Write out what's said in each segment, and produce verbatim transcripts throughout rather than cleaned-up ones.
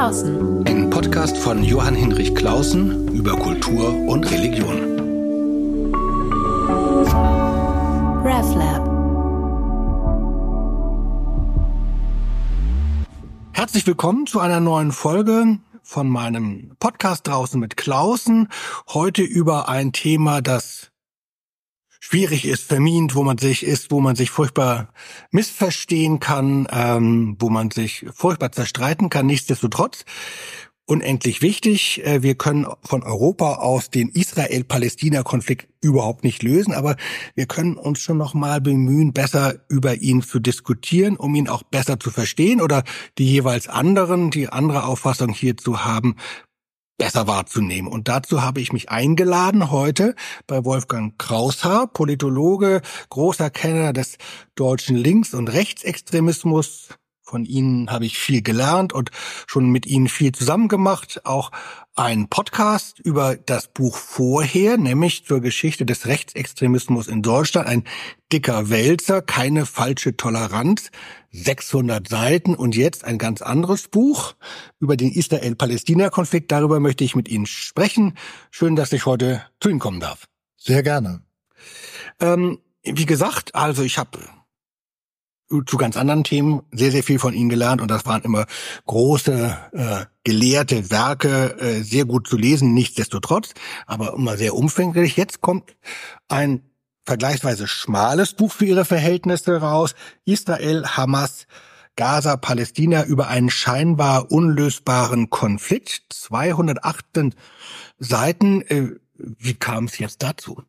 Clausen. Ein Podcast von Johann Hinrich Clausen über Kultur und Religion. RevLab. Herzlich willkommen zu einer neuen Folge von meinem Podcast draußen mit Clausen. Heute über ein Thema, das schwierig ist, vermint, wo man sich ist, wo man sich furchtbar missverstehen kann, ähm, wo man sich furchtbar zerstreiten kann. Nichtsdestotrotz unendlich wichtig. Äh, wir können von Europa aus den Israel-Palästina-Konflikt überhaupt nicht lösen, aber wir können uns schon noch mal bemühen, besser über ihn zu diskutieren, um ihn auch besser zu verstehen oder die jeweils anderen, die andere Auffassung hierzu haben, besser wahrzunehmen. Und dazu habe ich mich eingeladen heute bei Wolfgang Kraushaar, Politologe, großer Kenner des deutschen Links- und Rechtsextremismus. Von Ihnen habe ich viel gelernt und schon mit Ihnen viel zusammen gemacht. Auch ein Podcast über das Buch Vorher, nämlich zur Geschichte des Rechtsextremismus in Deutschland. Ein dicker Wälzer, keine falsche Toleranz, sechshundert Seiten. Und jetzt ein ganz anderes Buch über den Israel-Palästina-Konflikt. Darüber möchte ich mit Ihnen sprechen. Schön, dass ich heute zu Ihnen kommen darf. Sehr gerne. Ähm, wie gesagt, also ich habe zu ganz anderen Themen sehr, sehr viel von Ihnen gelernt und das waren immer große, äh, gelehrte Werke, äh, sehr gut zu lesen, nichtsdestotrotz, aber immer sehr umfänglich. Jetzt kommt ein vergleichsweise schmales Buch für Ihre Verhältnisse raus, Israel, Hamas, Gaza, Palästina über einen scheinbar unlösbaren Konflikt, zweihundertachtzehn Seiten. Äh, wie kam es jetzt dazu?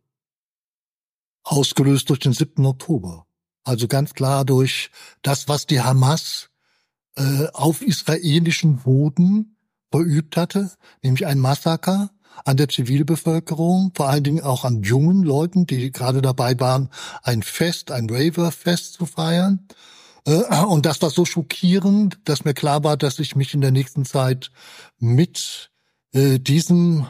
Ausgelöst durch den siebten Oktober. Also ganz klar durch das, was die Hamas äh, auf israelischen Boden verübt hatte, nämlich ein Massaker an der Zivilbevölkerung, vor allen Dingen auch an jungen Leuten, die gerade dabei waren, ein Fest, ein Raver-Fest zu feiern. Äh, und das war so schockierend, dass mir klar war, dass ich mich in der nächsten Zeit mit äh, diesem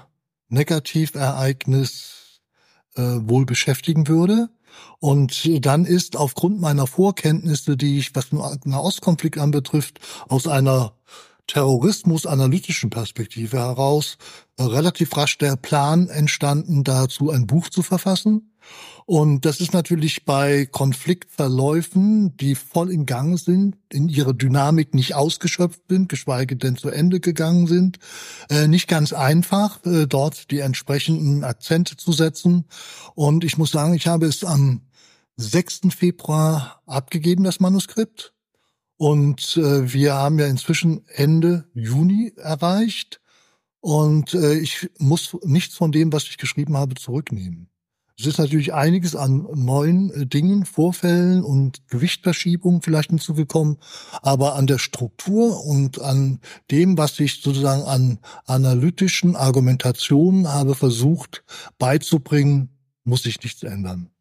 Negativereignis äh, wohl beschäftigen würde. Und dann ist aufgrund meiner Vorkenntnisse, die ich, was den Nahostkonflikt anbetrifft, aus einer terrorismusanalytischen Perspektive heraus relativ rasch der Plan entstanden, dazu ein Buch zu verfassen. Und das ist natürlich bei Konfliktverläufen, die voll in Gang sind, in ihrer Dynamik nicht ausgeschöpft sind, geschweige denn zu Ende gegangen sind, nicht ganz einfach, dort die entsprechenden Akzente zu setzen. Und ich muss sagen, ich habe es am sechsten Februar abgegeben, das Manuskript. Und wir haben ja inzwischen Ende Juni erreicht. Und ich muss nichts von dem, was ich geschrieben habe, zurücknehmen. Es ist natürlich einiges an neuen Dingen, Vorfällen und Gewichtverschiebungen vielleicht hinzugekommen, aber an der Struktur und an dem, was ich sozusagen an analytischen Argumentationen habe versucht beizubringen, muss sich nichts ändern.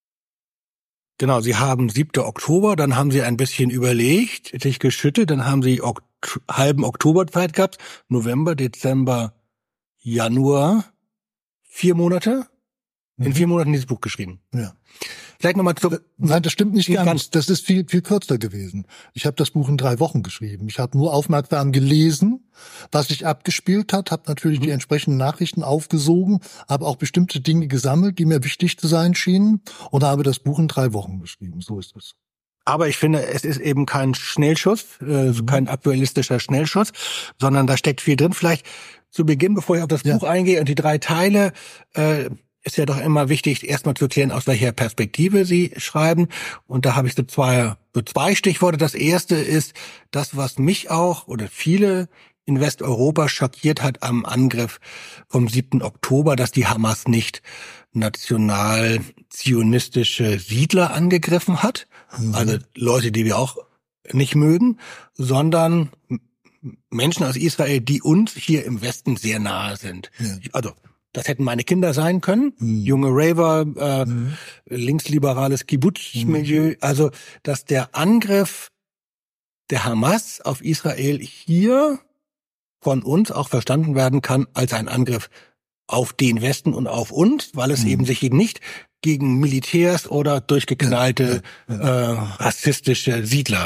Genau, Sie haben siebten Oktober, dann haben Sie ein bisschen überlegt, sich geschüttet, dann haben Sie ok- halben Oktober Zeit gehabt, November, Dezember, Januar, vier Monate? In vier Monaten dieses Buch geschrieben. Ja. Vielleicht nochmal zurück. Nein, das stimmt nicht ganz. ganz. Das ist viel, viel kürzer gewesen. Ich habe das Buch in drei Wochen geschrieben. Ich habe nur aufmerksam gelesen, was sich abgespielt hat, habe natürlich mhm. die entsprechenden Nachrichten aufgesogen, habe auch bestimmte Dinge gesammelt, die mir wichtig zu sein schienen und habe das Buch in drei Wochen geschrieben. So ist es. Aber ich finde, es ist eben kein Schnellschuss, äh, mhm. kein aktualistischer Schnellschuss, sondern da steckt viel drin. Vielleicht zu Beginn, bevor ich auf das ja. Buch eingehe und die drei Teile, äh, ist ja doch immer wichtig, erstmal zu erklären, aus welcher Perspektive Sie schreiben. Und da habe ich so zwei, so zwei Stichworte. Das erste ist das, was mich auch oder viele in Westeuropa schockiert hat am Angriff vom siebten Oktober, dass die Hamas nicht national-zionistische Siedler angegriffen hat, mhm. also Leute, die wir auch nicht mögen, sondern Menschen aus Israel, die uns hier im Westen sehr nahe sind. Ja. Also das hätten meine Kinder sein können, mhm. junge Raver, äh, mhm. linksliberales Kibbutz-Milieu. Mhm. Also, dass der Angriff der Hamas auf Israel hier von uns auch verstanden werden kann als ein Angriff auf den Westen und auf uns, weil es mhm. eben sich eben nicht gegen Militärs oder durchgeknallte ja, ja, ja. Äh, rassistische Siedler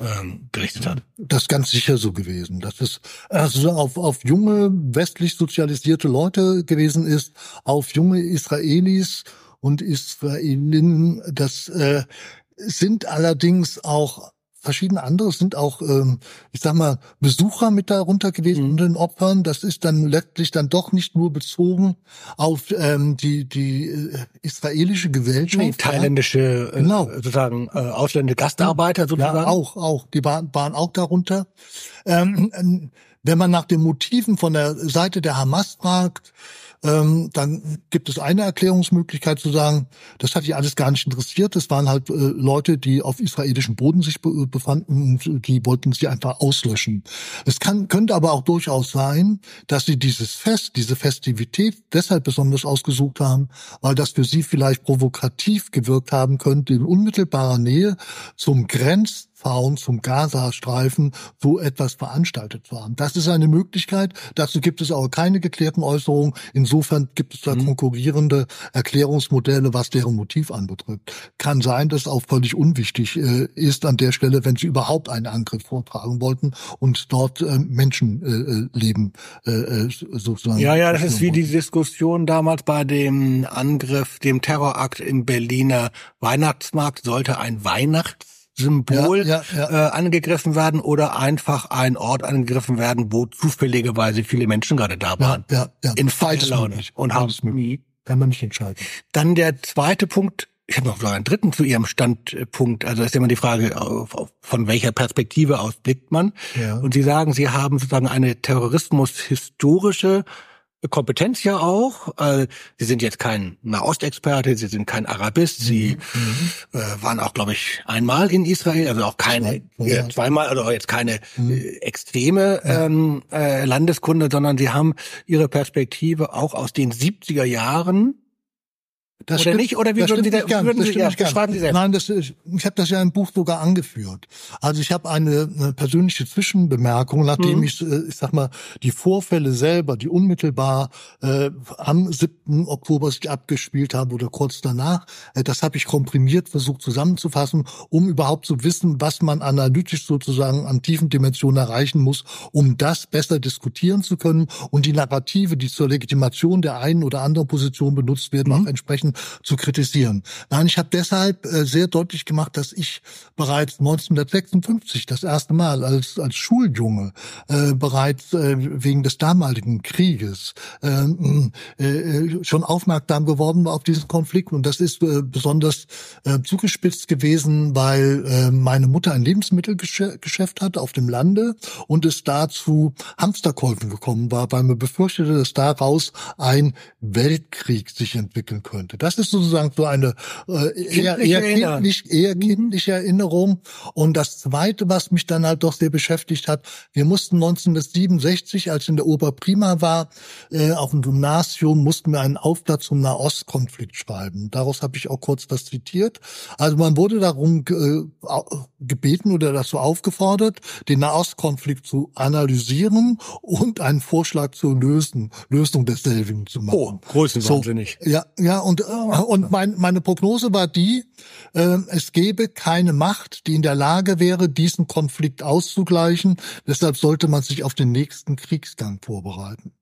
ähm, gerichtet hat. Das ist ganz sicher so gewesen. Dass es also auf, auf junge, westlich sozialisierte Leute gewesen ist, auf junge Israelis und Israelinnen. Das äh, sind allerdings auch verschiedene andere. Es sind auch, ähm, ich sag mal, Besucher mit darunter gewesen Mhm. unter den Opfern. Das ist dann letztlich dann doch nicht nur bezogen auf ähm, die die äh, israelische Gesellschaft. Die thailändische, äh, Genau. sozusagen äh, ausländische Gastarbeiter sozusagen. Ja, auch, auch. Die waren, waren auch darunter. Ähm, ähm, wenn man nach den Motiven von der Seite der Hamas fragt, ähm, dann gibt es eine Erklärungsmöglichkeit zu sagen, das hat die alles gar nicht interessiert. Das waren halt äh, Leute, die auf israelischem Boden sich be- befanden und die wollten sie einfach auslöschen. Es kann, könnte aber auch durchaus sein, dass sie dieses Fest, diese Festivität deshalb besonders ausgesucht haben, weil das für sie vielleicht provokativ gewirkt haben könnte, in unmittelbarer Nähe zum Grenz zum Gazastreifen so etwas veranstaltet zu haben. Das ist eine Möglichkeit. Dazu gibt es aber keine geklärten Äußerungen. Insofern gibt es da Mhm. konkurrierende Erklärungsmodelle, was deren Motiv anbetrifft. Kann sein, dass es auch völlig unwichtig äh, ist an der Stelle, wenn sie überhaupt einen Angriff vortragen wollten und dort äh, Menschenleben äh, äh, sozusagen. Ja, ja, das ist wie wollten. die Diskussion damals bei dem Angriff, dem Terrorakt im Berliner Weihnachtsmarkt. Sollte ein Weihnachtssymbol Ja, ja, ja. Äh, angegriffen werden oder einfach ein Ort angegriffen werden, wo zufälligerweise viele Menschen gerade da Ja, waren. ja, ja. In falscher Laune. möglich. Und haben Beides möglich. Kann man nicht entscheiden. Dann der zweite Punkt, ich habe noch sogar einen dritten zu Ihrem Standpunkt, also ist immer die Frage, auf, auf, von welcher Perspektive aus blickt man. Ja. Und Sie sagen, Sie haben sozusagen eine terrorismus-historische Kompetenz ja auch. Äh, Sie sind jetzt kein Nahostexperte, Sie sind kein Arabist, Sie Mhm. äh, waren auch, glaube ich, einmal in Israel, also auch keine, Zwei- ja. äh, zweimal, also auch jetzt keine Mhm. äh, extreme ähm, äh, Landeskunde, sondern Sie haben Ihre Perspektive auch aus den siebziger Jahren. Das Oder stimmt, nicht? Oder wie das würden stimmt Sie nicht da- ganz, würden das Sie- stimmt ja, nicht ganz. beschreiben Sie selbst. Nein, das ist, ich habe das ja im Buch sogar angeführt. Also ich habe eine, eine persönliche Zwischenbemerkung, nachdem Mhm. ich, äh, ich sag mal, die Vorfälle selber, die unmittelbar äh, am siebten Oktober sich abgespielt haben oder kurz danach, äh, das habe ich komprimiert versucht zusammenzufassen, um überhaupt zu wissen, was man analytisch sozusagen an tiefen Dimensionen erreichen muss, um das besser diskutieren zu können und die Narrative, die zur Legitimation der einen oder anderen Position benutzt werden, Mhm. auch entsprechend zu kritisieren. Nein, ich habe deshalb äh, sehr deutlich gemacht, dass ich bereits neunzehnhundertsechsundfünfzig das erste Mal als als Schuljunge äh, bereits äh, wegen des damaligen Krieges ähm, äh, schon aufmerksam geworden war auf diesen Konflikt. Und das ist äh, besonders äh, zugespitzt gewesen, weil äh, meine Mutter ein Lebensmittelgeschäft hat auf dem Lande und es da zu Hamsterkäufen gekommen war, weil man befürchtete, dass daraus ein Weltkrieg sich entwickeln könnte. Das ist sozusagen so eine äh, eher, Kindliche eher, Erinnerung. kindlich, eher kindliche Erinnerung. Und das Zweite, was mich dann halt doch sehr beschäftigt hat, wir mussten neunzehnhundertsiebenundsechzig, als ich in der Oberprima war, äh, auf dem Gymnasium, mussten wir einen Aufsatz zum Nahostkonflikt schreiben. Daraus habe ich auch kurz was zitiert. Also man wurde darum äh, gebeten oder dazu aufgefordert, den Nahostkonflikt zu analysieren und einen Vorschlag zur Lösen, Lösung desselben zu machen. Oh, größenwahnsinnig. So, ja, ja, und, äh, und mein, meine Prognose war die, äh, es gäbe keine Macht, die in der Lage wäre, diesen Konflikt auszugleichen. Deshalb sollte man sich auf den nächsten Kriegsgang vorbereiten.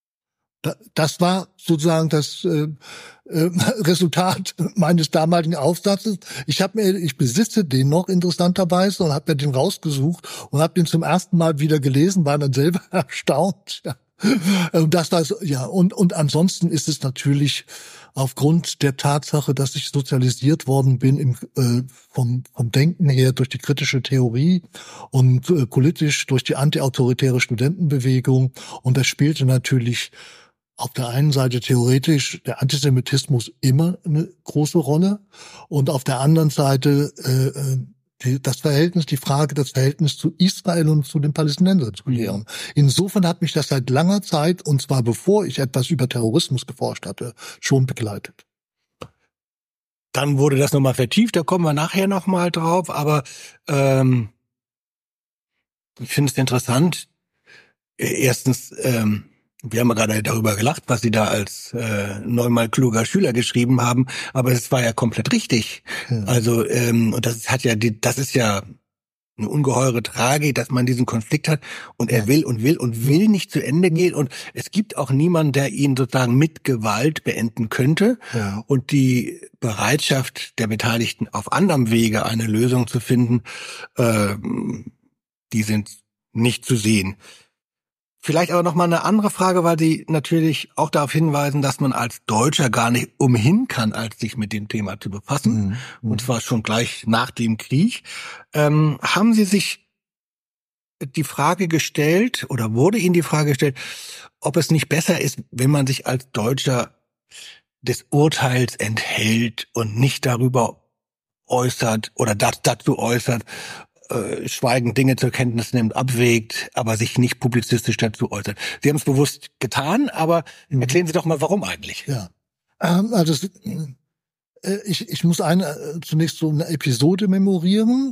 Da, das war sozusagen das äh, äh, Resultat meines damaligen Aufsatzes. Ich habe mir, ich besitze den noch interessanterweise und habe mir den rausgesucht und habe den zum ersten Mal wieder gelesen, war dann selber erstaunt. Ja. Und das war so, ja, und und ansonsten ist es natürlich aufgrund der Tatsache, dass ich sozialisiert worden bin im, äh, vom vom Denken her durch die kritische Theorie und äh, politisch durch die antiautoritäre Studentenbewegung, und das spielte natürlich auf der einen Seite theoretisch der Antisemitismus immer eine große Rolle und auf der anderen Seite äh, die, das Verhältnis, die Frage, das Verhältnis zu Israel und zu den Palästinensern zu klären. Insofern hat mich das seit langer Zeit, und zwar bevor ich etwas über Terrorismus geforscht hatte, schon begleitet. Dann wurde das nochmal vertieft, da kommen wir nachher nochmal drauf, aber ähm, ich finde es interessant. Erstens, ähm, wir haben ja gerade darüber gelacht, was Sie da als äh, neunmal kluger Schüler geschrieben haben, aber es war ja komplett richtig. Ja. Also ähm, und das hat ja die, das ist ja eine ungeheure Tragik, dass man diesen Konflikt hat und er will und will und will nicht zu Ende gehen und es gibt auch niemanden, der ihn sozusagen mit Gewalt beenden könnte. Ja. Und die Bereitschaft der Beteiligten auf anderem Wege eine Lösung zu finden, äh, die sind nicht zu sehen. Vielleicht aber noch mal eine andere Frage, weil Sie natürlich auch darauf hinweisen, dass man als Deutscher gar nicht umhin kann, als sich mit dem Thema zu befassen. Mhm. Und zwar schon gleich nach dem Krieg. Ähm, haben Sie sich die Frage gestellt oder wurde Ihnen die Frage gestellt, ob es nicht besser ist, wenn man sich als Deutscher des Urteils enthält und nicht darüber äußert oder das dazu äußert, Äh, schweigend Dinge zur Kenntnis nimmt, abwägt, aber sich nicht publizistisch dazu äußert. Sie haben es bewusst getan, aber mhm. erklären Sie doch mal, warum eigentlich? Ja, ähm, also äh, ich, ich muss eine, äh, zunächst so eine Episode memorieren.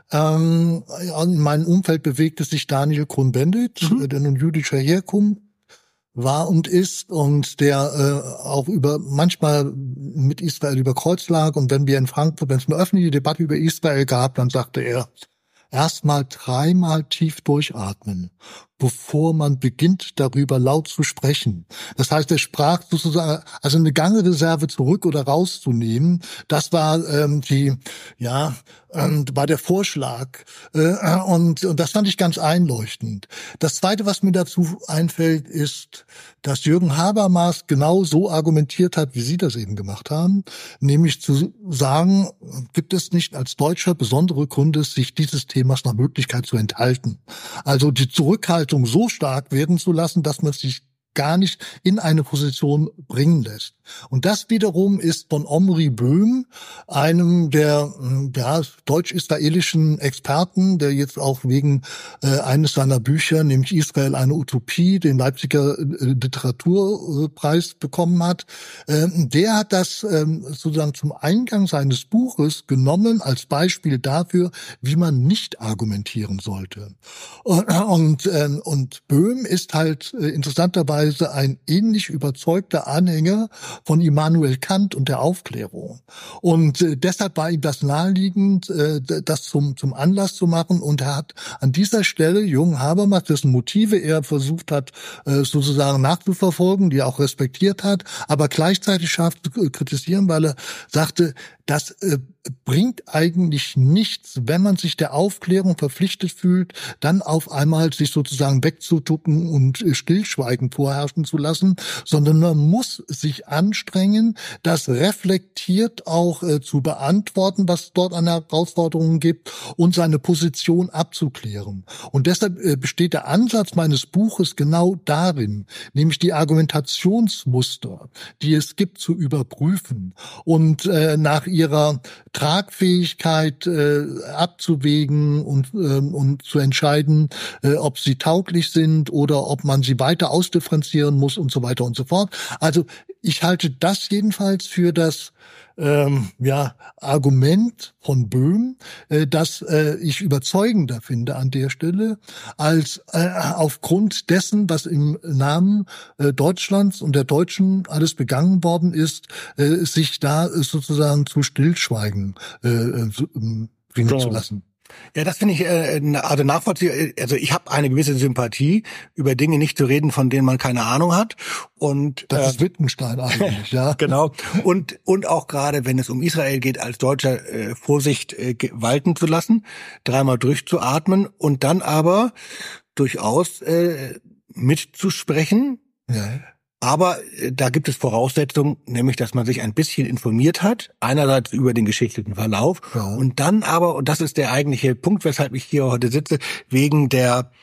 Ähm, in meinem Umfeld bewegte sich Daniel Cohn-Bendit, mhm. der nun jüdischer Herkunft war und ist und der äh, auch über manchmal mit Israel über Kreuz lag. Und wenn wir in Frankfurt, wenn es eine öffentliche Debatte über Israel gab, dann sagte er, erstmal dreimal tief durchatmen, bevor man beginnt, darüber laut zu sprechen. Das heißt, er sprach sozusagen, also eine Gangreserve zurück oder rauszunehmen. Das war ähm, die, ja, ähm, war der Vorschlag. Äh, und, und das fand ich ganz einleuchtend. Das Zweite, was mir dazu einfällt, ist, dass Jürgen Habermas genau so argumentiert hat, wie Sie das eben gemacht haben, nämlich zu sagen, gibt es nicht als Deutscher besondere Gründe, sich dieses Themas nach Möglichkeit zu enthalten. Also die Zurückhaltung so stark werden zu lassen, dass man sich gar nicht in eine Position bringen lässt. Und das wiederum ist von Omri Böhm, einem der ja, deutsch-israelischen Experten, der jetzt auch wegen äh, eines seiner Bücher, nämlich Israel eine Utopie, den Leipziger äh, Literaturpreis bekommen hat. Äh, der hat das äh, sozusagen zum Eingang seines Buches genommen als Beispiel dafür, wie man nicht argumentieren sollte. Und, und, äh, und Böhm ist halt äh, interessanterweise ein ähnlich überzeugter Anhänger von Immanuel Kant und der Aufklärung. Und äh, deshalb war ihm das naheliegend, äh, das zum, zum Anlass zu machen. Und er hat an dieser Stelle Jürgen Habermas, dessen Motive er versucht hat, äh, sozusagen nachzuverfolgen, die er auch respektiert hat, aber gleichzeitig scharf zu kritisieren, weil er sagte, das äh, bringt eigentlich nichts, wenn man sich der Aufklärung verpflichtet fühlt, dann auf einmal sich sozusagen wegzutucken und äh, Stillschweigen vorherrschen zu lassen, sondern man muss sich anstrengen, das reflektiert auch äh, zu beantworten, was es dort an Herausforderungen gibt und seine Position abzuklären. Und deshalb äh, besteht der Ansatz meines Buches genau darin, nämlich die Argumentationsmuster, die es gibt, zu überprüfen und äh, nach ihrer Tragfähigkeit äh, abzuwägen und äh, und zu entscheiden, äh, ob sie tauglich sind oder ob man sie weiter ausdifferenzieren muss und so weiter und so fort. Also ich halte das jedenfalls für das ähm, ja Argument von Böhm, äh, das äh, ich überzeugender finde an der Stelle, als äh, aufgrund dessen, was im Namen äh, Deutschlands und der Deutschen alles begangen worden ist, äh, sich da äh, sozusagen zu Stillschweigen äh, äh, bringen zu lassen. Ja, das finde ich äh, also nachvollziehbar. Also ich habe eine gewisse Sympathie, über Dinge nicht zu reden, von denen man keine Ahnung hat. Und das äh, ist Wittgenstein eigentlich, ja. Genau. Und und auch gerade, wenn es um Israel geht, als Deutscher äh, Vorsicht äh, walten zu lassen, dreimal durchzuatmen und dann aber durchaus äh, mitzusprechen. Ja. Aber da gibt es Voraussetzungen, nämlich, dass man sich ein bisschen informiert hat, einerseits über den geschichtlichen Verlauf ja. und dann aber, und das ist der eigentliche Punkt, weshalb ich hier heute sitze, wegen der,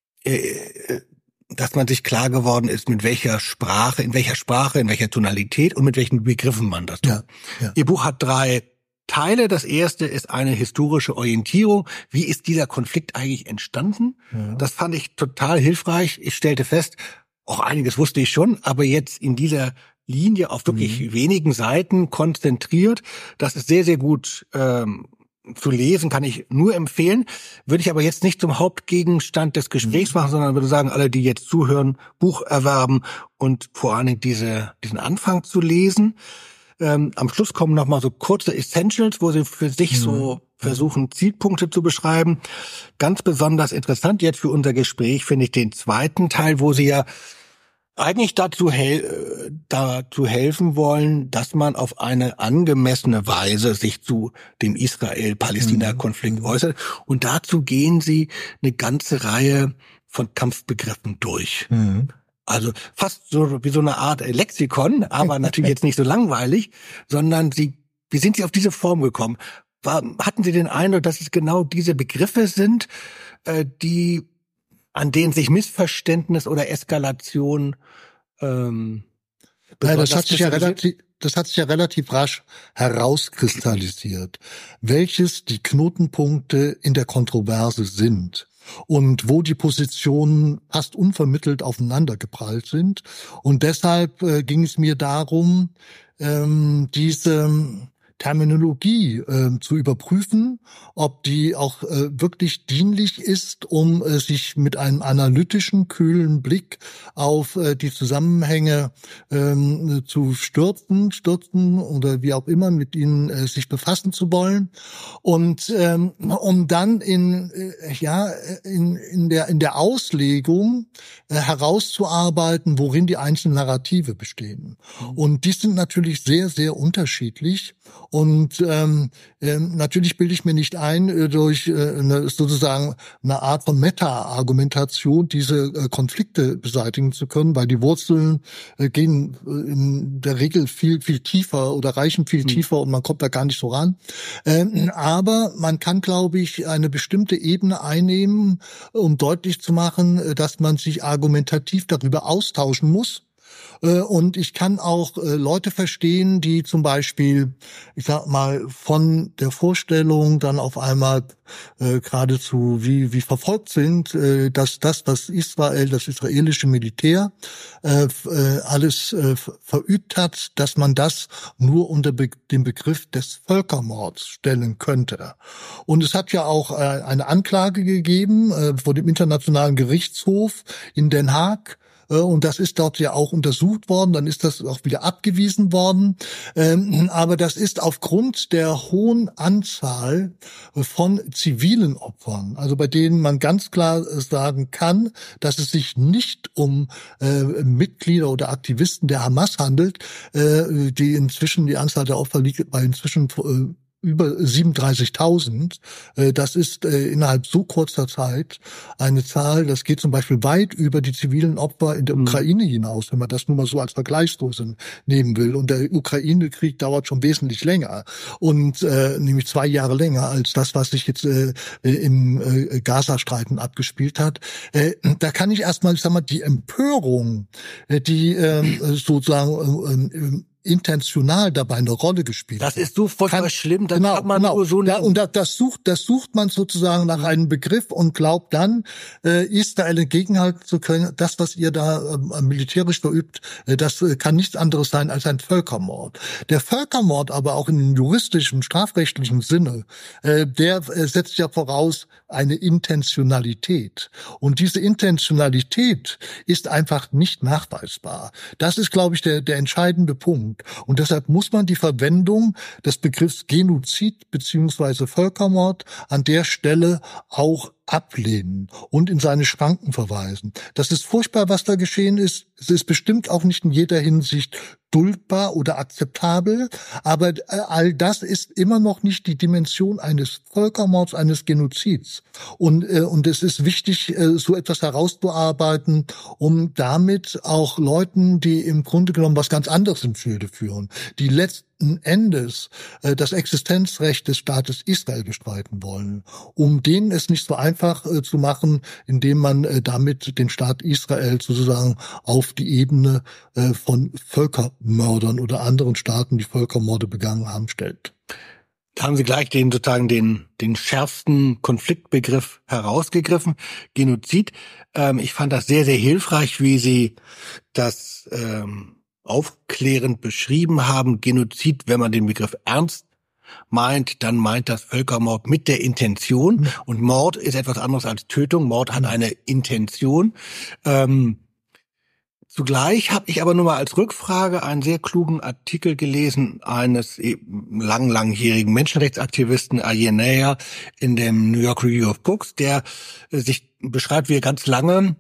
äh, dass man sich klar geworden ist, mit welcher Sprache, in welcher Sprache, in welcher Tonalität und mit welchen Begriffen man das tut. Ja. Ja. Ihr Buch hat drei Teile. Das erste ist eine historische Orientierung. Wie ist dieser Konflikt eigentlich entstanden? Ja. Das fand ich total hilfreich. Ich stellte fest, auch einiges wusste ich schon, aber jetzt in dieser Linie auf wirklich mhm. wenigen Seiten konzentriert. Das ist sehr, sehr gut ähm, zu lesen, kann ich nur empfehlen. Würde ich aber jetzt nicht zum Hauptgegenstand des Gesprächs machen, sondern würde sagen, alle, die jetzt zuhören, Buch erwerben und vor allen Dingen diese, diesen Anfang zu lesen. Ähm, am Schluss kommen noch mal so kurze Essentials, wo Sie für sich mhm. so versuchen Zielpunkte zu beschreiben. Ganz besonders interessant jetzt für unser Gespräch finde ich den zweiten Teil, wo Sie ja eigentlich dazu, hel- dazu helfen wollen, dass man auf eine angemessene Weise sich zu dem Israel-Palästina-Konflikt Mhm. äußert. Und dazu gehen Sie eine ganze Reihe von Kampfbegriffen durch. Mhm. Also fast so wie so eine Art Lexikon, aber natürlich jetzt nicht so langweilig, sondern Sie, wie sind Sie auf diese Form gekommen? War, hatten Sie den Eindruck, dass es genau diese Begriffe sind, äh, die an denen sich Missverständnis oder Eskalation ähm, Nein, das hat sich ja kristallisiert? relativ, das hat sich ja relativ rasch herauskristallisiert, welches die Knotenpunkte in der Kontroverse sind und wo die Positionen fast unvermittelt aufeinander geprallt sind. Und deshalb äh, ging es mir darum, ähm, diese Terminologie äh, zu überprüfen, ob die auch äh, wirklich dienlich ist, um äh, sich mit einem analytischen, kühlen Blick auf äh, die Zusammenhänge ähm, zu stürzen, stürzen oder wie auch immer mit ihnen äh, sich befassen zu wollen und ähm, um dann in äh, ja in in der in der Auslegung äh, herauszuarbeiten, worin die einzelnen Narrative bestehen. Und die sind natürlich sehr sehr unterschiedlich. Und ähm, ähm, natürlich bilde ich mir nicht ein, äh, durch äh, eine, sozusagen eine Art von Meta-Argumentation diese äh, Konflikte beseitigen zu können, weil die Wurzeln äh, gehen äh, in der Regel viel, viel tiefer oder reichen viel Mhm. tiefer und man kommt da gar nicht so ran. Ähm, aber man kann, glaube ich, eine bestimmte Ebene einnehmen, um deutlich zu machen, äh, dass man sich argumentativ darüber austauschen muss. Und ich kann auch äh, Leute verstehen, die zum Beispiel, ich sag mal, von der Vorstellung dann auf einmal äh, geradezu wie wie verfolgt sind, äh, dass das, was Israel, das israelische Militär äh, äh, alles äh, verübt hat, dass man das nur unter be- dem Begriff des Völkermords stellen könnte. Und es hat ja auch äh, eine Anklage gegeben äh, vor dem Internationalen Gerichtshof in Den Haag. Und das ist dort ja auch untersucht worden, dann ist das auch wieder abgewiesen worden. Aber das ist aufgrund der hohen Anzahl von zivilen Opfern, also bei denen man ganz klar sagen kann, dass es sich nicht um Mitglieder oder Aktivisten der Hamas handelt, die inzwischen, die Anzahl der Opfer liegt bei inzwischen über siebenunddreißigtausend. Das ist innerhalb so kurzer Zeit eine Zahl, das geht zum Beispiel weit über die zivilen Opfer in der Mhm. Ukraine hinaus, wenn man das nur mal so als Vergleichsgröße nehmen will. Und der Ukraine-Krieg dauert schon wesentlich länger. Und äh, nämlich zwei Jahre länger als das, was sich jetzt äh, im äh, Gazastreifen abgespielt hat. Äh, da kann ich erstmal, ich sag mal, die Empörung, äh, die äh, sozusagen äh, äh, intentional dabei eine Rolle gespielt. Das ist so furchtbar Kann- schlimm, das genau, kann man genau. nur so ja, nicht. und da, das sucht, das sucht man sozusagen nach einem Begriff und glaubt dann, äh, Israel entgegenhalten zu können. Das, was ihr da äh, militärisch verübt, äh, das äh, kann nichts anderes sein als ein Völkermord. Der Völkermord aber auch in dem juristischen, strafrechtlichen Sinne, äh, der äh, setzt ja voraus eine Intentionalität. Und diese Intentionalität ist einfach nicht nachweisbar. Das ist, glaube ich, der, der entscheidende Punkt. Und deshalb muss man die Verwendung des Begriffs Genozid beziehungsweise Völkermord an der Stelle auch ablehnen und in seine Schranken verweisen. Das ist furchtbar, was da geschehen ist. Es ist bestimmt auch nicht in jeder Hinsicht duldbar oder akzeptabel, aber all das ist immer noch nicht die Dimension eines Völkermords, eines Genozids. Und, äh, und es ist wichtig, äh, so etwas herauszuarbeiten, um damit auch Leuten, die im Grunde genommen was ganz anderes im Schilde führen, die letzten Endes äh, das Existenzrecht des Staates Israel bestreiten wollen, um denen es nicht so einfach äh, zu machen, indem man äh, damit den Staat Israel sozusagen auf die Ebene äh, von Völkermördern oder anderen Staaten, die Völkermorde begangen haben, stellt. Da haben Sie gleich den sozusagen den den schärfsten Konfliktbegriff herausgegriffen, Genozid. Ähm, ich fand das sehr, sehr hilfreich, wie Sie das ähm, aufklärend beschrieben haben. Genozid, wenn man den Begriff ernst meint, dann meint das Völkermord mit der Intention. Und Mord ist etwas anderes als Tötung. Mord hat eine Intention. Ähm, Zugleich habe ich aber nur mal als Rückfrage einen sehr klugen Artikel gelesen eines lang, langjährigen Menschenrechtsaktivisten Ayenea in dem New York Review of Books, der sich beschreibt, wie er ganz lange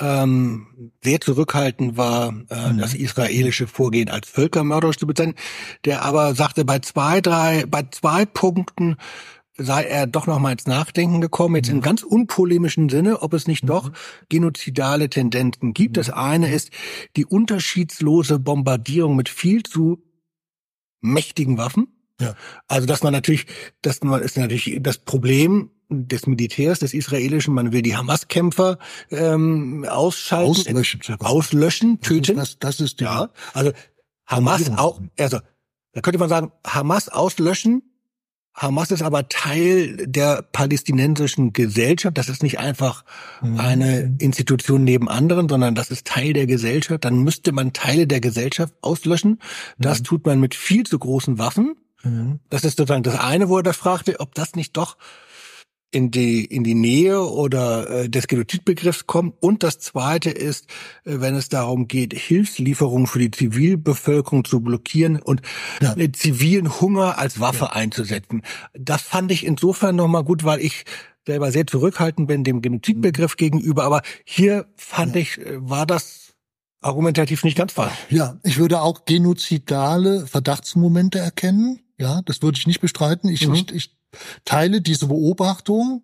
ähm, sehr zurückhaltend war, äh, mhm. das israelische Vorgehen als völkermörderisch zu bezeichnen, der aber sagte, bei zwei, drei, bei zwei Punkten sei er doch noch mal ins Nachdenken gekommen, jetzt im ganz unpolemischen Sinne, ob es nicht doch genozidale Tendenzen gibt. Das eine ist die unterschiedslose Bombardierung mit viel zu mächtigen Waffen. Ja. Also, dass man natürlich, dass man ist natürlich das Problem des Militärs, des israelischen, man will die Hamas-Kämpfer ähm, ausschalten, auslöschen, auslöschen, töten. Das, das ist die ja, also Hamas auch, also da könnte man sagen, Hamas auslöschen. Hamas ist aber Teil der palästinensischen Gesellschaft. Das ist nicht einfach eine Institution neben anderen, sondern das ist Teil der Gesellschaft. Dann müsste man Teile der Gesellschaft auslöschen. Das mhm. tut man mit viel zu großen Waffen. Mhm. Das ist sozusagen das eine, wo er da fragte, ob das nicht doch in die in die Nähe oder äh, des Genozidbegriffs kommt. Und das zweite ist, äh, wenn es darum geht, Hilfslieferungen für die Zivilbevölkerung zu blockieren und ja. äh, zivilen Hunger als Waffe ja. einzusetzen. Das fand ich insofern nochmal gut, weil ich selber sehr zurückhaltend bin dem Genozidbegriff mhm. gegenüber. Aber hier fand ja. ich, äh, war das argumentativ nicht ganz falsch. Ja, ich würde auch genozidale Verdachtsmomente erkennen. Ja, das würde ich nicht bestreiten. Ich, mhm. ich, ich teile diese Beobachtung.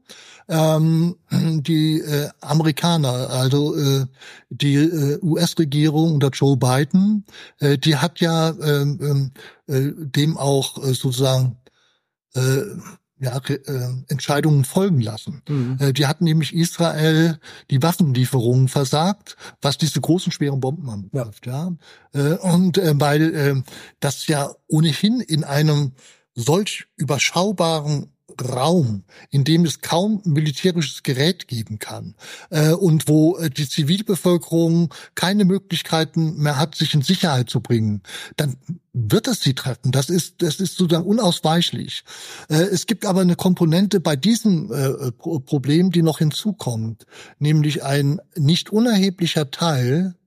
Ähm, die äh, Amerikaner, also äh, die äh, U S-Regierung unter Joe Biden, äh, die hat ja äh, äh, dem auch äh, sozusagen äh, ja, äh, Entscheidungen folgen lassen. Mhm. Äh, die hatten nämlich Israel die Waffenlieferungen versagt, was diese großen, schweren Bomben anbetrifft. Ja. Ja. Äh, und äh, weil äh, das ja ohnehin in einem solch überschaubaren Raum, in dem es kaum militärisches Gerät geben kann äh, und wo äh, die Zivilbevölkerung keine Möglichkeiten mehr hat, sich in Sicherheit zu bringen, dann wird es sie treffen. Das ist, das ist sozusagen unausweichlich. Äh, es gibt aber eine Komponente bei diesem äh, Problem, die noch hinzukommt, nämlich ein nicht unerheblicher Teil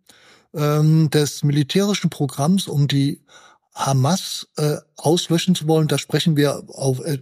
ähm, des militärischen Programms, um die Hamas äh, auslöschen zu wollen. Da sprechen wir auf, äh,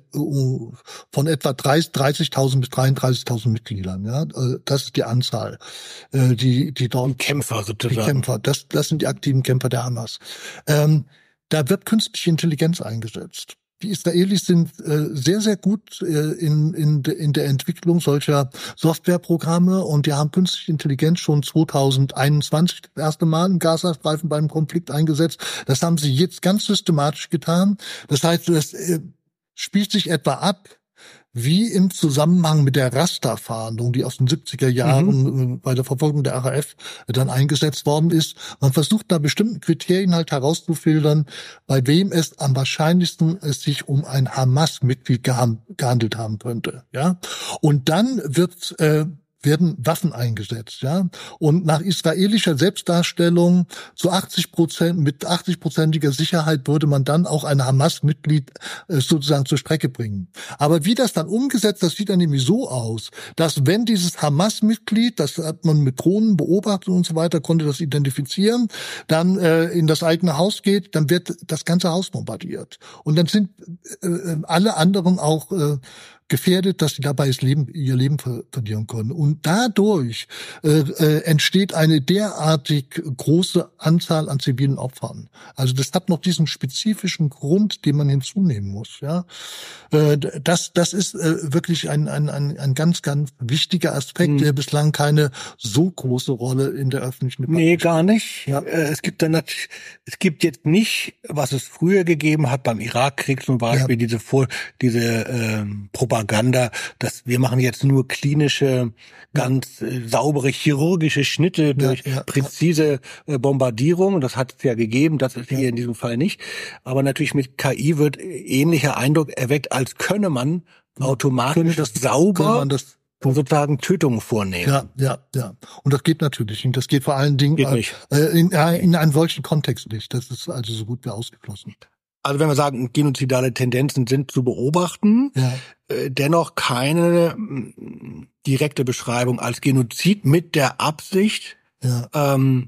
von etwa dreißigtausend bis dreiunddreißigtausend Mitgliedern. Ja, das ist die Anzahl, äh, die die dort die Kämpfer sozusagen. Die Kämpfer. Das das sind die aktiven Kämpfer der Hamas. Ähm, da wird künstliche Intelligenz eingesetzt. Die Israelis sind äh, sehr, sehr gut äh, in, in, in der Entwicklung solcher Softwareprogramme und die haben künstliche Intelligenz schon zweitausendeinundzwanzig das erste Mal im Gazastreifen beim Konflikt eingesetzt. Das haben sie jetzt ganz systematisch getan. Das heißt, das äh, spielt sich etwa ab wie im Zusammenhang mit der Raster-Fahndung, die aus den siebziger Jahren mhm. bei der Verfolgung der R A F dann eingesetzt worden ist. Man versucht da bestimmten Kriterien halt herauszufiltern, bei wem es am wahrscheinlichsten es sich um ein Hamas-Mitglied gehandelt haben könnte. Ja, und dann wird äh, werden Waffen eingesetzt, ja. Und nach israelischer Selbstdarstellung zu achtzig Prozent, mit achtzig-prozentiger Sicherheit würde man dann auch ein Hamas-Mitglied äh, sozusagen zur Strecke bringen. Aber wie das dann umgesetzt, das sieht dann nämlich so aus, dass wenn dieses Hamas-Mitglied, das hat man mit Drohnen beobachtet und so weiter, konnte das identifizieren, dann äh, in das eigene Haus geht, dann wird das ganze Haus bombardiert. Und dann sind äh, alle anderen auch äh, gefährdet, dass sie dabei das Leben, ihr Leben verlieren können. Und dadurch äh, äh, entsteht eine derartig große Anzahl an zivilen Opfern. Also das hat noch diesen spezifischen Grund, den man hinzunehmen muss. Ja, äh, das das ist äh, wirklich ein, ein ein ein ganz ganz wichtiger Aspekt, hm. der bislang keine so große Rolle in der öffentlichen Debatte Nee, gar nicht. Ja. Es gibt dann natürlich, es gibt jetzt nicht, was es früher gegeben hat beim Irakkrieg zum Beispiel, ja. diese vor diese ähm, Propaganda Propaganda, dass wir machen jetzt nur klinische, ganz äh, saubere chirurgische Schnitte durch ja, ja, präzise äh, Bombardierung. Das hat es ja gegeben, das ist ja. hier in diesem Fall nicht. Aber natürlich mit K I wird ähnlicher Eindruck erweckt, als könne man automatisch das sauber man das sozusagen Tötungen vornehmen. Ja, ja, ja. Und das geht natürlich nicht. Das geht vor allen Dingen äh, in, äh, in einem solchen Kontext nicht. Das ist also so gut wie ausgeschlossen. Also wenn wir sagen, genozidale Tendenzen sind zu beobachten, ja. äh, dennoch keine mh, direkte Beschreibung als Genozid mit der Absicht, ja. ähm,